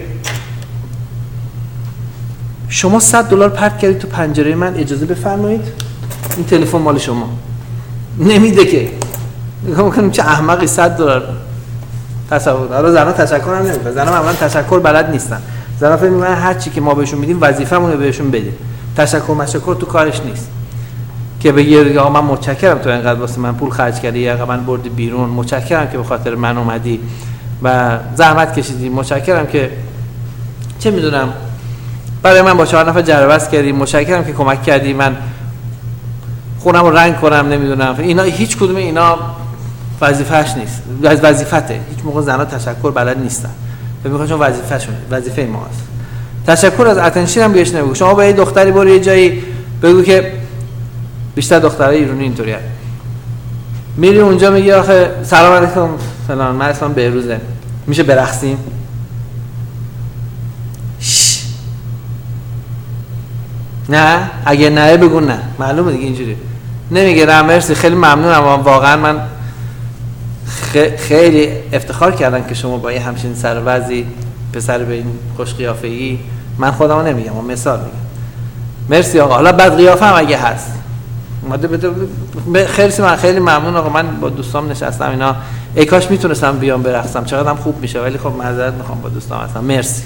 شما صد دلار پرت کردید تو پنجره من، اجازه بفرمایید این تلفن مال شما. نمیده که. نگاه میکنیم چه احمقی، صد دلار تصور. حالا زنا تشکر هم نمیکنن، زنا معمولا تشکر بلد نیستن، زنا فکر میکنن هر چی که ما بهشون میدیم وظیفه‌مونه بهشون بدیم. تشکر مشکر تو کارش نیست که بگی آقا من متشکرم تو اینقدر واسه من پول خرج کردی، یا من بردی بیرون، متشکرم که به خاطر من اومدی و زحمت کشیدی، متشکرم که چه میدونم برای من با چهار نفر جربست کردی، متشکرم که کمک کردی من خونم رو رنگ کنم، نمیدونم. اینا هیچ کدوم اینا وظیفه‌اش نیست، از وظیفته. هیچ موقع زنا تشکر بلد نیستن، فکر می‌کنن چون وظیفه‌شونه، وظیفه ماست. تشکر از اتنشن هم بهش نمیگو. شما با یه دختری برو یه جایی بگو که بیشتر دخترای ایرانی اینطوریه، میری اونجا میگی آخه سلام علیکم فلان، من اسمم بهروزه، میشه برقصیم؟ نه، اگه نه بگو نه، معلومه دیگه اینجوری. نمیگه نه مرسی خیلی ممنونم، واقعا من خیلی افتخار کردم که شما با یه همچین سروزی پسر به این خوش قیافه ای، من خودمو نمیگم اما مثال میگم، مرسی آقا. حالا بد قیافه هم اگه هست اومده بده خیلی من خیلی ممنون آقا، من با دوستام نشستم اینا، ای کاش میتونستم بیام برقصم، چقدرم خوب میشه، ولی خب معذرت میخوام با دوستام هستم، مرسی.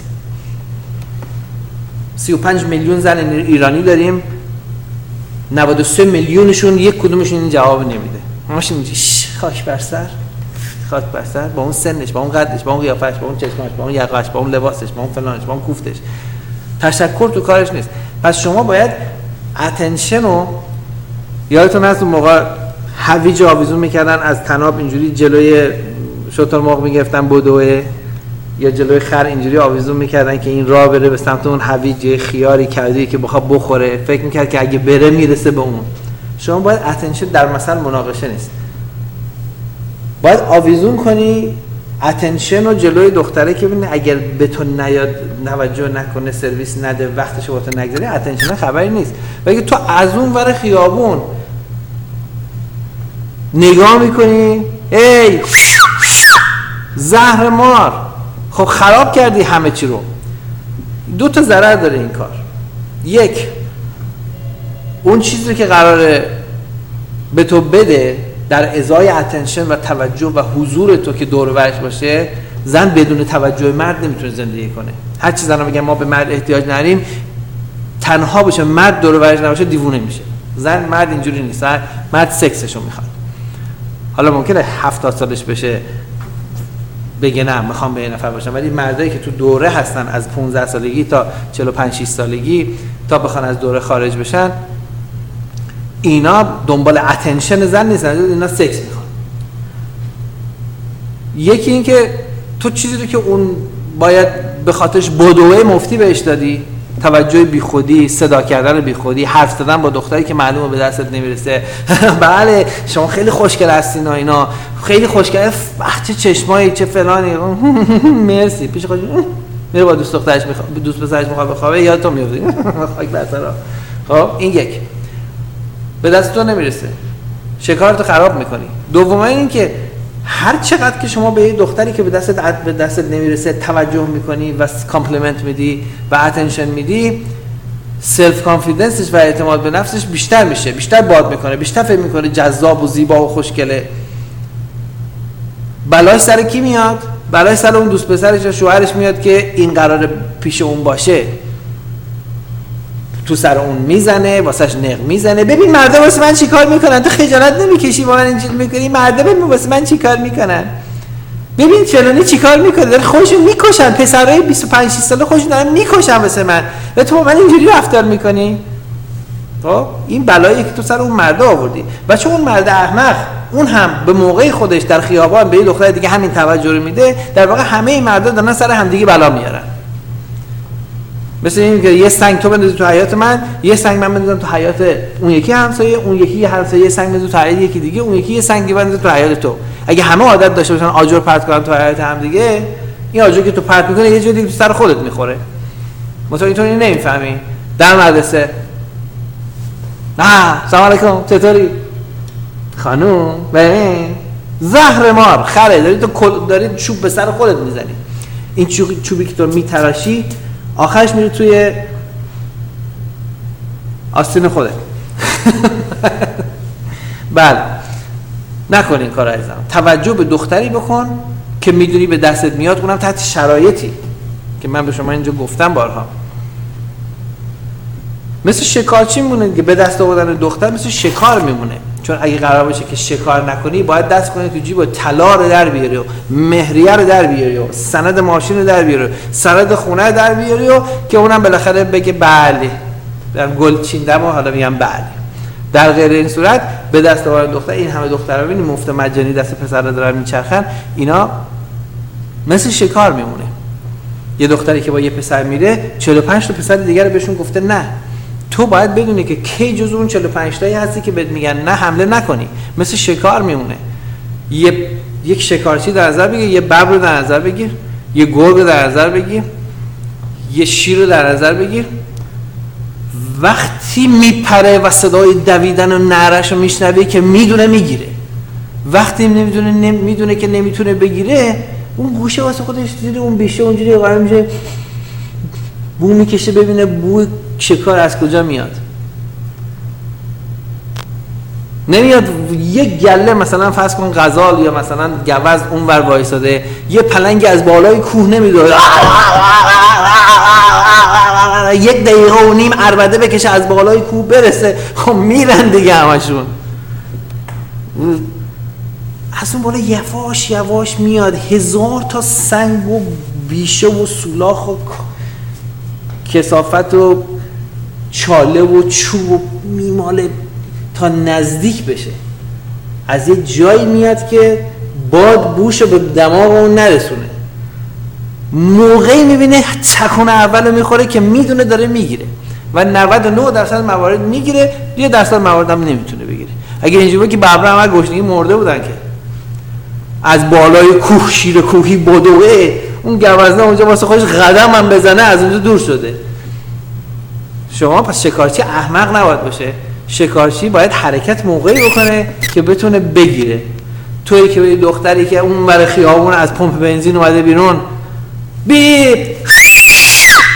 سی و پنج میلیون زن ایرانی داریم، نود و سه میلیونشون یک کدومشون این جواب نمیده. همش اینجوری خاک بر سر، خاک بر سر، با اون سنش، با اون قدش، با اون قیافش، با اون چشمش، با اون یقه‌اش، با اون لباسش، با اون فلانش، با اون کوفتش، تشکر تو کارش نیست. پس شما باید اتنشن رو، یادتون هست اون موقع هویج آویزون میکردن از طناب اینجوری جلوی شترمرغ میگرفتن بدوه، یا جلوی خر اینجوری آویزون میکردن که این راه بره به سمت اون هویج، خیاری کردی که بخواد بخوره، فکر میکرد که اگه بره میرسه به اون. شما باید اتنشن در مثل مناقشه نیست، باید آویزون کنی اتنشن رو جلوی دختره که ببینه اگر به تو نیاد، توجه نکنه، سرویس نده، وقتش رو با تو نگذاره، اتنشن خبری نیست. ولی تو از اون ور خیابون نگاه میکنی، ای زهر مار، خب خراب کردی همه چی رو. دو تا ضرر داره این کار. یک، اون چیزی که قراره به تو بده در ازای اتنشن و توجه و حضور تو که دور و برش باشه، زن بدون توجه مرد نمیتونه زندگی کنه. هر چی زنها بگن ما به مرد احتیاج نداریم، تنها باشه مرد دور و برش نباشه دیوونه میشه. زن مرد اینجوری نیست، مرد سکسشو میخواد. حالا ممکنه هفتاد سالش بشه بگه نه میخوام به یه نفر باشم، ولی مردایی که تو دوره هستن از پانزده سالگی تا چهل و پنج شش سالگی تا بخوان از دوره خارج بشن، اینا دنبال اتنشن زن نیستن، اینا سکس میخوان. یکی این که تو چیزی رو که اون باید به خاطرش بدوه مفتی بهش دادی، توجه بیخودی، صدا کردن بیخودی، حرف زدن با دختری که معلومه به دستت نمیرسه، بله شما خیلی خوشگل هستین و اینا، خیلی خوشگل، چه چشمایی، چه فلانی، مرسی، پیش خودش میره با دوست دخترش میخواد، دوست پسرش میخواد بخوابه، یا تو میافتی خاک بر سرا. خب این یک، به دست تو نمیرسه، شکارتو خراب میکنی. دوم این که هر چقدر که شما به یه دختری که به دستت به دستت نمیرسه توجه میکنی و کامپلیمنت میدی و اتنشن میدی، سلف کانفیدنسش و اعتماد به نفسش بیشتر میشه، بیشتر باد میکنه، بیشتر فکر میکنه جذاب و زیبا و خوشگله. بلاش سر کی میاد؟ بلاش سر اون دوست پسرش یا شوهرش میاد که این قراره پیش اون باشه، تو سر اون میزنه، واسش نق میزنه. ببین مرده واسه من چیکار میکنن، تو خجالت نمیکشی با من اینجوری میکنی؟ مرده ببین واسه من چیکار میکنن، ببین فلانی چیکار میکنه، داره خودشون میکشن، پسرای بیست و پنج شش ساله خودشون دارن میکشن واسه من، و تو با من اینجوری رفتار میکنی. خب این بلایی که تو سر اون مرده آوردی. و چون اون مرد احمق اون هم به موقع خودش در خیابان به یه دختر دیگه همین توجه رو میده، در واقع همه این مردا دارن سر همدیگه بلا میارن. مثل این که یه سنگ تو بندازی تو حیاط من، یه سنگ من بندازم تو حیاط اون یکی همسایه، اون یکی یه همسایه سنگ بندازه تو حیاط یکی دیگه، اون یکی یه سنگ بندازه تو حیاط تو. اگه همه عادت داشته باشن آجر پرت کنن تو حیاط هم دیگه، این آجر که تو پرت میکنه یه جوری تو سر خودت میخوره. مثلا اینطوری نمیفهمی. در مدرسه آ سلام علیکم چطوری خانوم، ببین زهر مار خره داری تو داری چوب به سر خودت میزنی. این چوب چوبی که تو میتراشی آخرش میره توی آستین خودت. بله نکن این کار عزیزم. توجه به دختری بکن که میدونی به دستت میاد، اونم تحت شرایطی که من به شما اینجا گفتم بارها. مثل شکارچی میمونه که به دست آوردن دختر مثل شکار میمونه، چون اگه قرار باشه که شکار نکنی باید دست کنی تو جیب طلا رو در بیاری و مهریه رو در بیاری و سند ماشین رو در بیاری و سند خونه رو در بیاری و که اونم بالاخره بگه بله در گل چیندم و حالا میگم بله. در غیر این صورت به دست آوردن دختر، این همه دخترا ببینید مفت مجانی دست پسر رو دارن میچرخن، اینا مثل شکار میمونه. یه دختری که با یه پسر میره چهل و پنج تا پسر دیگه رو بهشون گفته نه. تو باید بدونی که کی جز اون چهل و پنج تایی هستی که بهت میگن نه حمله نکنی. مثل شکار میمونه. یه یک شکارچی در نظر بگیر، یه ببر رو در نظر بگیر، یه گرگ رو در نظر بگیر، یه شیر رو در نظر بگیر. وقتی میپره و صدای دویدن و نعره‌شو میشنوی که میدونه میگیره. وقتی نمیدونه نمیدونه که نمیتونه بگیره، اون گوشه واسه خودش دیده اون بیشه اونجوری قایم میشه، بو میکشه ببینه بو شکار از کجا میاد. نمیاد یه گله مثلا فرض کن غزال یا مثلا گوز اونور وایساده، یه پلنگ از بالای کوه نمیدوه یک دقیقه و نیم عربده بکشه از بالای کوه برسه، خب میرن دیگه همشون. از اون بالا یواش یواش میاد، هزار تا سنگ و بیشه و سولاخ و کثافت و چاله و چوب و میماله تا نزدیک بشه. از یه جایی میاد که باد بوشو به دماغ اون نرسونه. موقعی میبینه تکون اولو میخوره که میدونه داره میگیره و نود و نه درصد موارد میگیره، یه درصد موارد هم نمیتونه بگیره. اگه اینجوری که ببرم همه گشنگی مرده بودن که از بالای کوه شیر کوهی بدوه، اون گوزنه اونجا واسه خودش قدم هم بزنه از اونجا دور شده. شما پس شکارچی احمق نباید باشه. شکارچی باید حرکت موقعی بکنه که بتونه بگیره. تویی که به دختری که اون ور خیابون از پمپ بنزین اومده بیرون، بیپ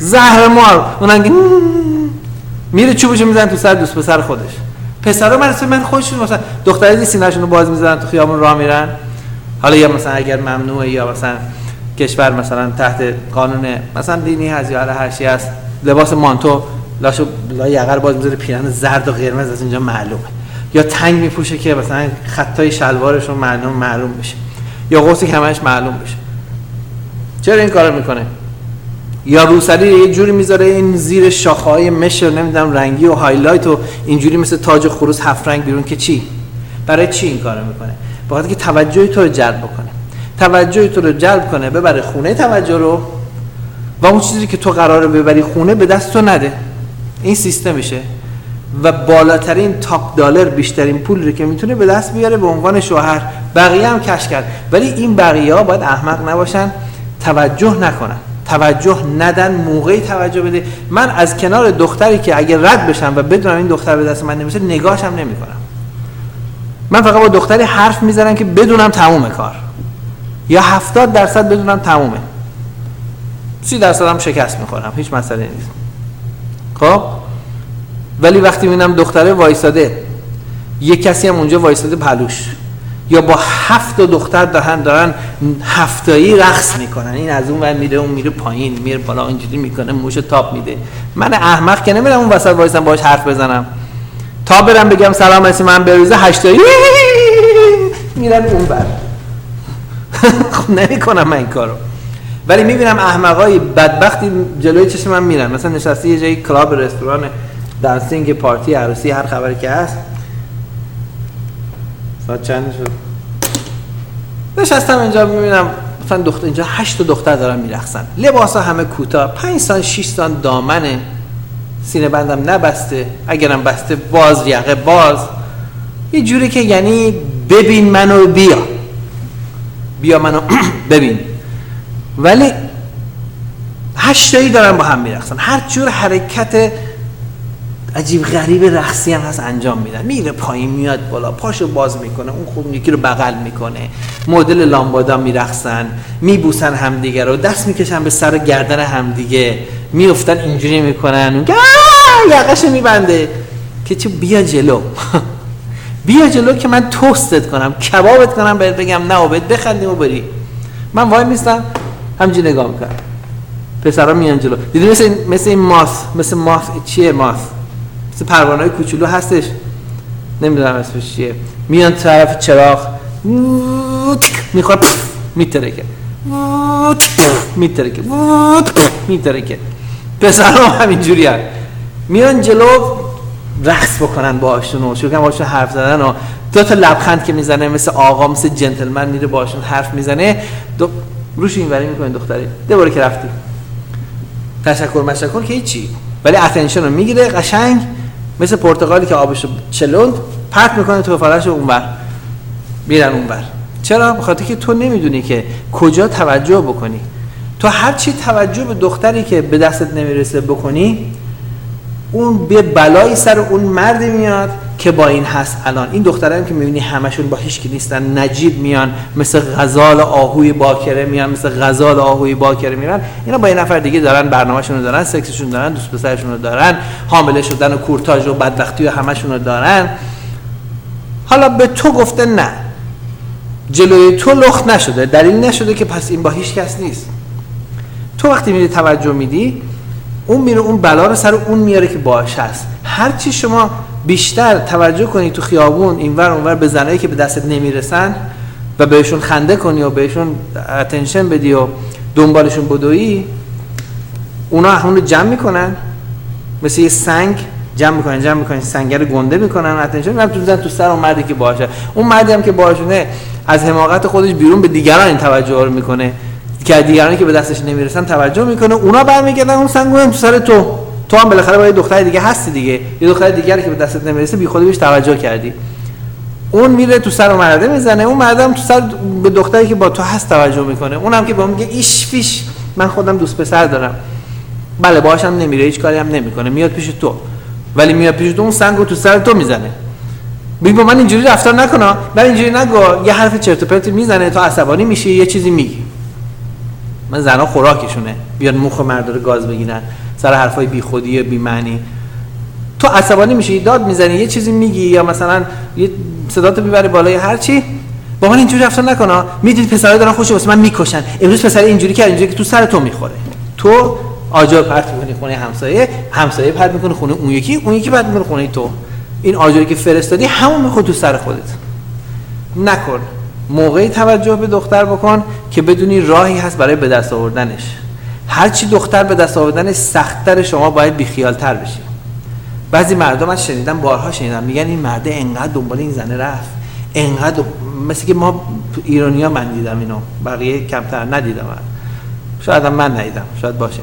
زهر مار، اونم میره چوبشو میزنه تو سر دوست پسر خودش. پسرا من اصلا من خودشون مثلا دخترای سینه‌شون رو باز می‌ذارن تو خیابون راه میرن. حالا یا مثلا اگر ممنوعه یا مثلا کشور مثلا تحت قانون مثلا دینی هست یا هر چی هست، لباس مانتو لاشو لا یقر باز می‌ذاره، پیرهن زرد و قرمز از اینجا معلومه، یا تنگ میپوشه که مثلا خطای شلوارشون معلوم معلوم بشه، یا قوس کمرش معلوم بشه. چرا این کارو میکنه؟ یا روسری یه جوری میذاره این زیر شاخه‌های مش و نمیدونم رنگی و هایلایت و اینجوری مثل تاج خروس هفت رنگ بیرون، که چی؟ برای چی این کارو میکنه؟ به خاطر که توجه تو رو جلب بکنه. توجه تو رو جلب کنه، ببره خونه توجه رو، و اون چیزی که تو قراره ببری خونه به دست تو نده. این سیستمشه و بالاترین تاپ دلار، بیشترین پول رو که میتونه به دست بیاره به عنوان شوهر. بقیه هم کش کرد، ولی این بقیه ها باید احمق نباشن، توجه نکنن، توجه ندن، موقعی توجه بده. من از کنار دختری که اگه رد بشم و بدونم این دختر به دست من نمیشه نگاهش هم نمیکنم. من فقط با دختری حرف میزنم که بدونم تمومه کار، یا هفتاد درصد بدونم تمومه، سی درصد هم شکست میخورم، هیچ مسئله نیست. خب ولی وقتی میبینم دختره وایساده، یک کسی هم اونجا وایساده پلوش، یا با هفت دختر دارن دارن هفتایی رقص میکنن، این از اون ور میره اون میره پایین میره بالا اینجوری میکنه، موش تاپ میده، من احمق که نمیرم اون وسط وایسم باهاش حرف بزنم، تا برم بگم سلام علیکم من بروزه هشتایی میرن اون ور. خب نمیکنم من این کارو، ولی میبینم احمقای بدبختی جلوی چشم من میرن، مثلا نشسته یه جایی کلاب، رستوران، دانسینگ، پارتی، عروسی، هر خبری که هست. ساعت چند شد؟ نشستم اینجا میبینم مثلا دختر اینجا هشت دختر دارن میرقصن، لباسا همه کوتاه، پنج سان شش سان دامنه، سینه بندم نبسته، اگرم بسته باز یقه باز، یه جوری که یعنی ببین منو، بیا بیا منو ببین. ولی هشتایی دارن با هم میرقصن، هر جور حرکت عجیب غریب رقصی هم هست انجام میدن، میره پایین میاد بالا، پاشو باز میکنه، اون خوب یکی رو بغل میکنه، مدل لامبادا میرقصن، میبوسن همدیگه رو، دست میکشن به سر گردن همدیگه، میافتن اینجوری میکنن، یقهشو میبنده که چه بیا جلو بیا جلو که من توستت کنم، کبابت کنم، بهت بگم نه و بهت بخندیم و بری. من وای میستم همینجوری نگاه میکنم، پسرا میان جلو، دیدی مثل مثل این ماس، مثل ماس چیه ماس، مثل پروانه‌های کوچولو هستش، نمیدونم اسمش چیه، میان طرف چراغ میخواد میترکه میترکه میترکه. پسرا همینجوری هست، میان جلو رقص بکنن باهاشون و شروع کنن باهاشون حرف زدن و دو تا لبخند که میزنه مثل آقا، مثل جنتلمن میره باهاشون حرف میزنه، دو روش اینوری میکنه دختری، دوباره که رفتی تشکر مشکر که هیچی، ولی اتنشن رو میگیره قشنگ، مثل پرتقالی که آبشو چلوند پرت میکنه تو فلاشو اونور، میرن اونور. چرا؟ بخاطر که تو نمیدونی که کجا توجه بکنی. تو هر چی توجه به دختری که به دستت نمیرسه بکنی، اون به بلایی سر اون مردی میاد که با این هست. الان این دخترایی که میبینی همشون با هیچکی نیستن، نجیب میان، مثل غزال آهوی باکره میان، مثل غزال آهوی باکره میرن، اینا با این نفر دیگه دارن برنامه‌شون رو دارن، سکسشون دارن، دوست پسرشون رو دارن، حامله شدن و کورتاژ و بدبختی و همشون رو دارن. حالا به تو گفته نه، جلوی تو لخت نشده، دلیل نشده که پس این با هیچ کس نیست. تو وقتی میری توجه میدی، اون میره اون بلا رو سر اون میاره که باهاش هست. هر چی شما بیشتر توجه کنی تو خیابون اینور اونور به زنایی که به دستت نمیرسن و بهشون خنده کنی و بهشون اتنشن بدی و دنبالشون بدویی، اونا همون رو جمع میکنن، مثل یه سنگ جمع میکنن جمع میکنن سنگر رو گنده میکنن، اتنشن میکنن تو زن تو سر اون مردی که باهاشه. اون مردی هم که باهاشونه از حماقت خودش بیرون به دیگران این توجه رو میکنه که دیگرانی که به دستش نمیرسن توجه میکنه، اونا برمیگردن اون سنگو هم تو سر تو. تو هم بالاخره با یه دختر دیگه هستی دیگه، یه دختر دیگری که به دستت نمیرسه بی خودی بهش توجه کردی، اون میره تو سر اون مرده میزنه، اون مردم تو سر به دختری که با تو هست توجه میکنه، اونم که به اون میگه ایش فیش من خودم دوست پسر دارم، بله باهاشم نمیره، هیچ کاری هم نمیکنه، میاد پیش تو، ولی میاد پیش تو اون سنگو تو سر تو میزنه. بگو با من اینجوری رفتار نکن، من اینجوری نگو، یه حرف چرت و پرت میزنه، تو عصبانی میشی، یه چیزی میگی. من زنا خوراکشونه بیان مخ مرد رو گاز بگیرن سر حرفای بیخودی و بی‌معنی. تو عصبانی میشی، داد میزنی، یه چیزی میگی یا مثلا یه صداتو میبری بالای هر چی، با من اینجوری رفتار نکن. میدونی پسرا دارن خوشو واسه من میکشن، امروز پسر اینجوری کرد اینجوری که تو سر تو میخوره. تو آجر پرت میکنی خونه همسایه، همسایه پرت میکنه خونه اون یکی، اون یکی پرت میکنه خونه تو. این آجری که فرستادی همون میخواد تو سر خودت. نکن. موقعی توجه به دختر بکن که بدونی راهی هست برای به دست آوردنش. هرچی دختر به دست آوردنش سخت‌تر، شما باید بیخیال‌تر بشی. بعضی مردم از شنیدم، بارها شنیدم، میگن این مرده انقدر دنبال این زنه رفت، انقدر مثل که ما ایرانی‌ها، من دیدم اینو، بقیه کمتر ندیدم. شاید من ندیدم، شاید باشه.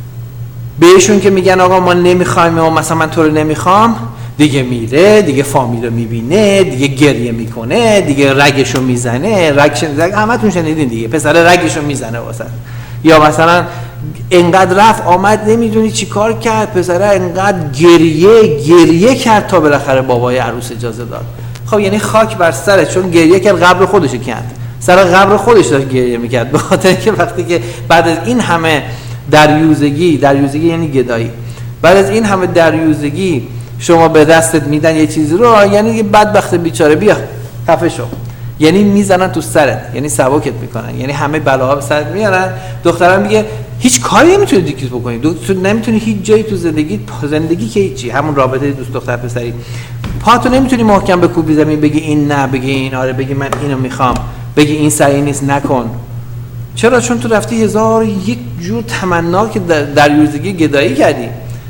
بهشون که میگن آقا ما نمیخوایم و مثلا من تو رو نمیخوام، دیگه میره، دیگه فامیل رو میبینه، دیگه گریه میکنه، دیگه رگشو میزنه، رگش رگ همتون شنیدین دیگه، پسر رگشو میزنه واسه. یا مثلا انقدر رفت آمد نمیدونی چی کار کرد، پسره انقدر گریه گریه کرد تا بالاخره بابای عروس اجازه داد. خب یعنی خاک بر سره، چون گریه کرد قبر خودشو کند، سر قبر خودش داشت گریه میکرد، به خاطر که وقتی که بعد از این همه دریوزگی، دریوزگی یعنی گدایی، بعد از این همه دریوزگی شما به دستت میدن یه چیزی رو، یعنی یه بدبخت بیچاره بیا خفه شو، یعنی میزنن تو سرت، یعنی سبکت میکنن، یعنی همه بلاها به سرت میارن. دخترم میگه هیچ کاری نمیتونی دیگه بکنی، تو نمیتونی هیچ جایی تو زندگی، زندگی که هیچی، همون رابطه دوست دختر پسری، پاتو نمیتونی محکم بکوبی زمین بگی این نه، بگی این آره، بگی من اینو میخوام، بگی این صحیح نیست نکن. چرا؟ چون تو رفتی هزار یک جور تمنا که دریوزگی گدایی کردی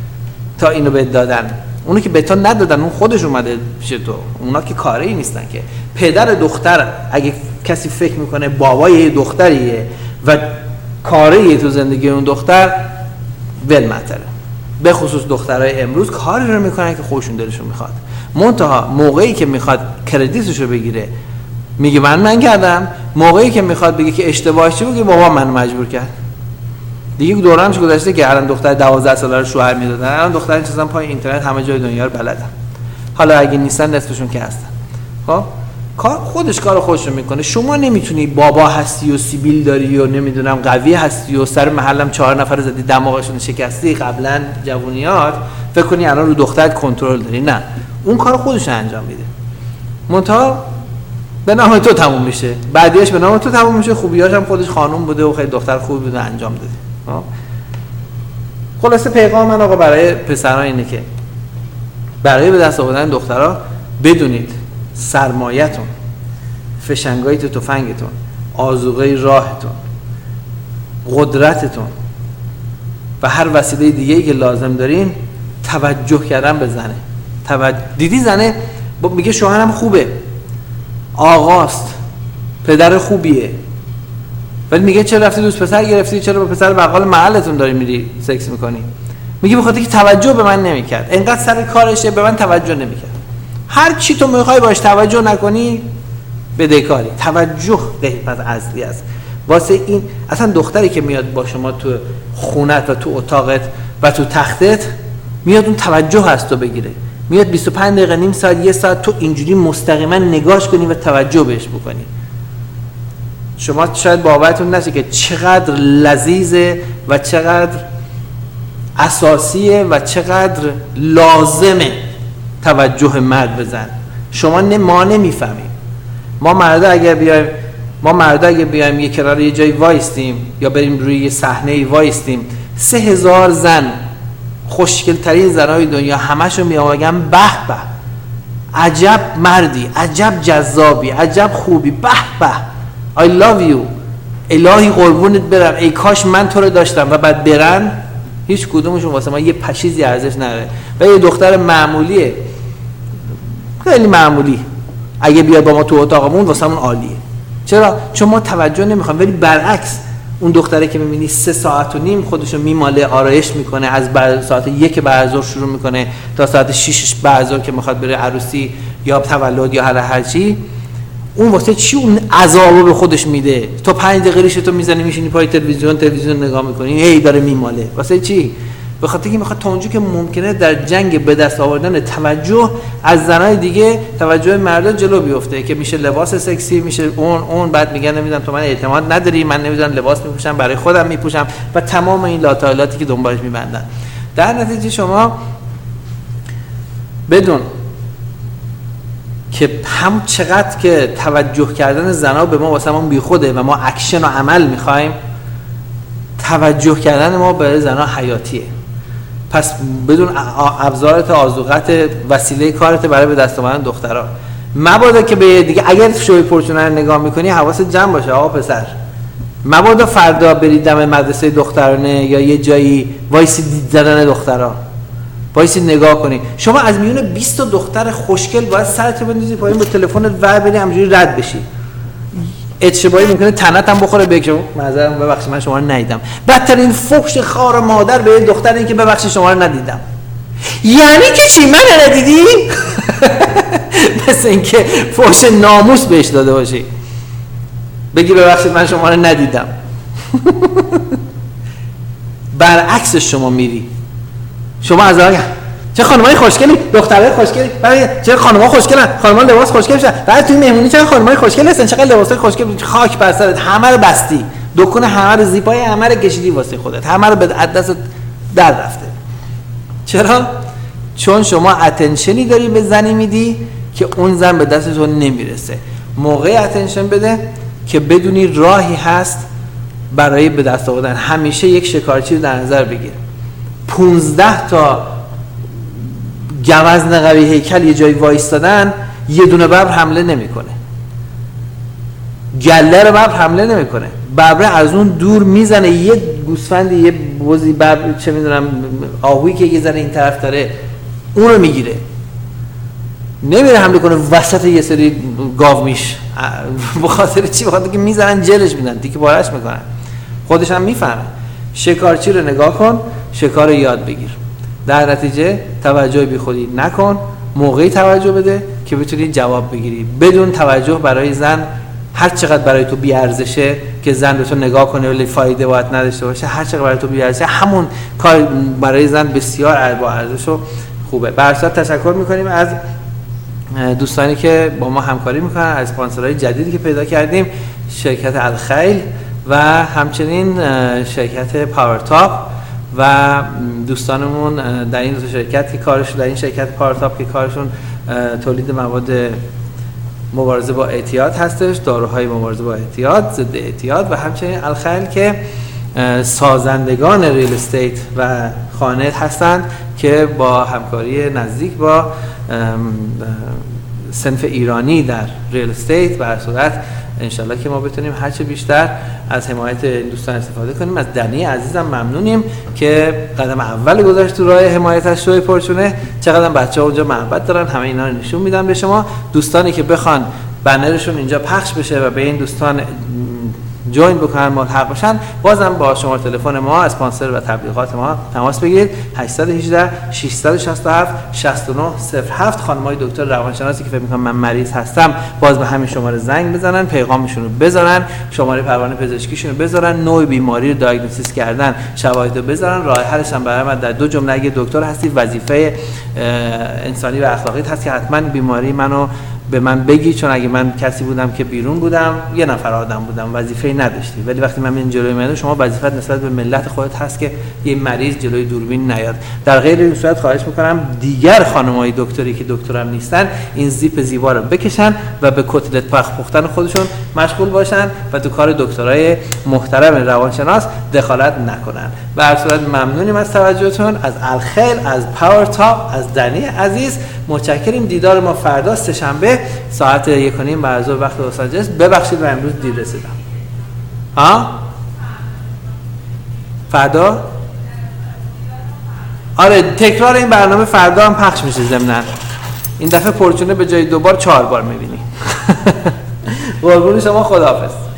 تا اینو بهت دادن. اونو که به تو ندادن، اون خودش اومده پیش تو، اونا که کاری نیستن که. پدر دختر اگه کسی فکر میکنه بابای دختریه و کاری تو زندگی اون دختر، ول مطره. به خصوص دخترای امروز کاری رو میکنن که خودشون دلشون میخواد. منتها موقعی که میخواد کردیتش رو بگیره میگه من من کردم، موقعی که میخواد بگه که اشتباهش چی بگه بابا منو مجبور کرد. دیگه دورانش گذشته که الان دختر دوازده ساله رو شوهر میدادن، الان دختر چیزا پای اینترنت همه جای دنیا رو بلدن. حالا اگه نیستن نصفشون که هستن. خب کار خودش کار خودش رو میکنه. شما نمیتونی بابا هستی و سیبیل داری و نمیدونم قوی هستی و سر محلم چهار نفر زدی دماغشون شکستی قبلا جوونیات، فکر کنی الان رو دخترت کنترل داری. نه، اون کار خودش انجام میده، منتها به نام تو تموم میشه، بعدیش به نام تو تموم میشه. خوبیاش هم خودش خانوم بوده و خیلی دختر خوبی بوده انجام داده. خلاصه پیغام من آقا برای پسران اینه که برای به دست آوردن دخترها بدونید سرمایه‌تون، فشنگای تفنگتون، آذوقه راهتون، قدرتتون و هر وسیله دیگه‌ای که لازم دارین توجه کردن به زنه. توجه دیدی زنه میگه شوهرم خوبه، آقاست، پدر خوبیه، ولی میگه چرا رفتی دوست پسر گرفتی، چرا با پسر بقال محلتون داری میری سکس میکنی؟ میگه بخاطر که توجه به من نمیکرد، انقدر سر کارشه به من توجه نمیکرد. هر چی تو میخوای باش توجه نکنی بدهکاری. توجه قیمت اصلی است. واسه این اصلا دختری که میاد با شما تو خونت و تو اتاقت و تو تختت میاد اون توجه هست تو بگیره، میاد بیست و پنج دقیقه نیم ساعت یه ساعت تو اینجوری مستقیما نگاش کنی و توجه بهش بکنی. شما شاید باورتون نشه که چقدر لذیذه و چقدر اساسیه و چقدر لازمه توجه مرد بزن. شما نه ما نمیفهمیم. ما مردا اگر بیایم ما مردا اگر بیایم یه کنار یه جای وایستیم یا بریم روی یه صحنه وایستیم، سه هزار زن خوشگل ترین زنای دنیا همشون میگن به به عجب مردی، عجب جذابی، عجب خوبی، به به I love you، الهی قربونت برم، ای کاش من تو رو داشتم، و بعد برن هیچ کدومشون واسه ما یه پشیزی ارزش نداره. و یه دختر معمولیه، خیلی معمولی، اگه بیاد با ما تو اتاقمون واسه من عالیه. چرا؟ چون ما توجه نمیخوام. ولی برعکس اون دختره که میبینی سه ساعت و نیم خودشو میماله، آرایش میکنه، از بعد ساعت یک بعد از ظهر شروع میکنه تا ساعت شش بعد از ظهر که میخواد بره عروسی یا تولد یا هر هر چی، اون واسه چی اون عذابو به خودش میده؟ تو پنج دقیقه ریشتو میزنی میشینی پای تلویزیون تلویزیون نگاه میکنی، هی داره میماله. واسه چی؟ به خاطر اینکه میخواد تا اونجا که ممکنه در جنگ به دست آوردن توجه از زنای دیگه توجه مردا جلو بیفته، که میشه لباس سکسی، میشه اون اون بعد میگن نمیدونم تو من اعتماد نداری، من نمیدونم لباس میپوشم برای خودم میپوشم و تمام این لاتایلاتی که دنبالش میبندن. در نتیجه شما بدون که هم چقدر که توجه کردن زنا به ما واسه ما بیخوده و ما اکشن و عمل میخوایم، توجه کردن ما به زنا حیاتیه. پس بدون ابزارت، آذوقت، وسیله کارت برای به دست آوردن دخترها، مبادا که به دیگه اگر شوی پرچونه رو نگاه میکنی حواست جمع باشه آقا پسر، مبادا فردا بری دم مدرسه دخترانه یا یه جایی وایسی دید زدن دخترها، وایسی نگاه کنی. شما از میون بیست تا دختر خوشگل باید سرت بندازی پایین با تلفنت ور بری همجوری رد بشی. اشتباهی ممکنه تنت هم بخوره بگم معذرت ببخشید من شما رو ندیدم. بدترین فحش خار مادر به دختر این که ببخشید شما رو ندیدم. یعنی که چی من ندیدی؟ مثل اینکه فحش ناموس بهش داده باشی، بگی ببخشید من شما رو ندیدم. برعکس شما میری، شما از آگه چه خانمای خوشگلی، دخترای خوشگلی، بعد چه خانم‌ها خوشگلن، خانم‌ها لباس خوشگل میشن، بعد توی مهمونی چه خانمای خوشگل هستن، چقدر لباسای خوشگل، خاک بر سرت، همه رو بستی، دکون همه رو زیپای همه رو کشیدی واسه خودت، همه رو به دست در رفته. چرا؟ چون شما اتنشنی داری به زنی میدی که اون زن به دست تو نمیرسه. موقع اتنشن بده که بدونی راهی هست برای به دست آوردن. همیشه یک شکارچی رو در نظر بگیر. پونزده تا گوزن قوی هیکل یه جایی وایستادن، یه دونه ببر حمله نمیکنه، گله رو ببر حمله نمیکنه، ببر از اون دور میزنه، یه گوسفندی یه بزی ببر چه میدونم آهویی که یه ذره این طرف داره اون رو میگیره، نمیره حمله کنه وسط یه سری گاو میش. به خاطر چی؟ به خاطر که میزنن جلش میدن، دیگه بارش میکنن، خودش هم میفهمه. شکارچی رو نگاه کن، شکار رو یاد بگیر، در نتیجه توجه بی خودی نکن، موقعی توجه بده که بتونی جواب بگیری. بدون توجه برای زن هر چقدر برای تو بی ارزشه که زن به تو نگاه کنه ولی فایده باید نداشته باشه، هر چقدر برای تو بی ارزشه همون کار برای زن بسیار با ارزش و خوبه. به هر صورت تشکر میکنیم از دوستانی که با ما همکاری میکنن، از اسپانسرهای جدیدی که پیدا کردیم، شرکت الخیل و همچنین شرکت پاورتاپ و دوستانمون در این دو شرکت که کارشون در این شرکت پاورتاپ که کارشون تولید مواد مبارزه با اعتیاد هستش، داروهای مبارزه با اعتیاد، ضد اعتیاد، و همچنین الخیل که سازندگان ریل استیت و خانه هستند که با همکاری نزدیک با صنف ایرانی در ریل استیت به هر صورت انشالله که ما بتونیم هرچه بیشتر از حمایت این دوستان استفاده کنیم. از دنی عزیزم ممنونیم که قدم اول گذاشت تو راه حمایت از شوی پرچونه. چقدر بچه‌ها اونجا محبت دارن، همه اینا رو نشون میدم به شما. دوستانی که بخوان بنرشون اینجا پخش بشه و به این دوستان جوین بکنن، ملحق بشن، بازم با شماره تلفن ما اسپانسر و تبلیغات ما تماس بگیرید. هشت یک هشت شش شش هفت شش نه صفر هفت. خانمای دکتر روانشناسی که فکر می‌کنن من مریض هستم باز به همین شماره زنگ بزنن، پیغامشون رو بذارن، شماره پروانه پزشکیشون رو بذارن، نوع بیماری رو دیاگنوستیس کردن، شواهد رو بذارن، راه حلش هم برای من در دو جمله اگه دکتر هستی وظیفه انسانی و اخلاقی هست که حتما بیماری منو به من بگی، چون اگه من کسی بودم که بیرون بودم یه نفر آدم بودم وظیفه‌ای نداشتی، ولی وقتی من این جلوی میاد شما وظیفت نسبت به ملت خودت هست که یه مریض جلوی دوربین نیاد. در غیر این صورت خواهش میکنم دیگر خانمای دکتری که دکترم نیستن این زیپ زیبا رو بکشن و به کتلت پخ پختن خودشون مشغول باشن و تو کار دکترای محترم روانشناس دخالت نکنن. به هر صورت ممنونیم از توجهتون، از الخیل، از پاورتاپ، از دنی عزیز. متشکریم. دیدار ما فردا سه‌شنبه ساعت یک و نیم به ظهر وقت لس آنجلس. ببخشید من امروز دیر رسیدم. ها؟ فردا؟ آره تکرار این برنامه فردا هم پخش میشه ضمناً. این دفعه پرچونه به جای دو بار چهار بار میبینی. قربون شما، خداحافظ.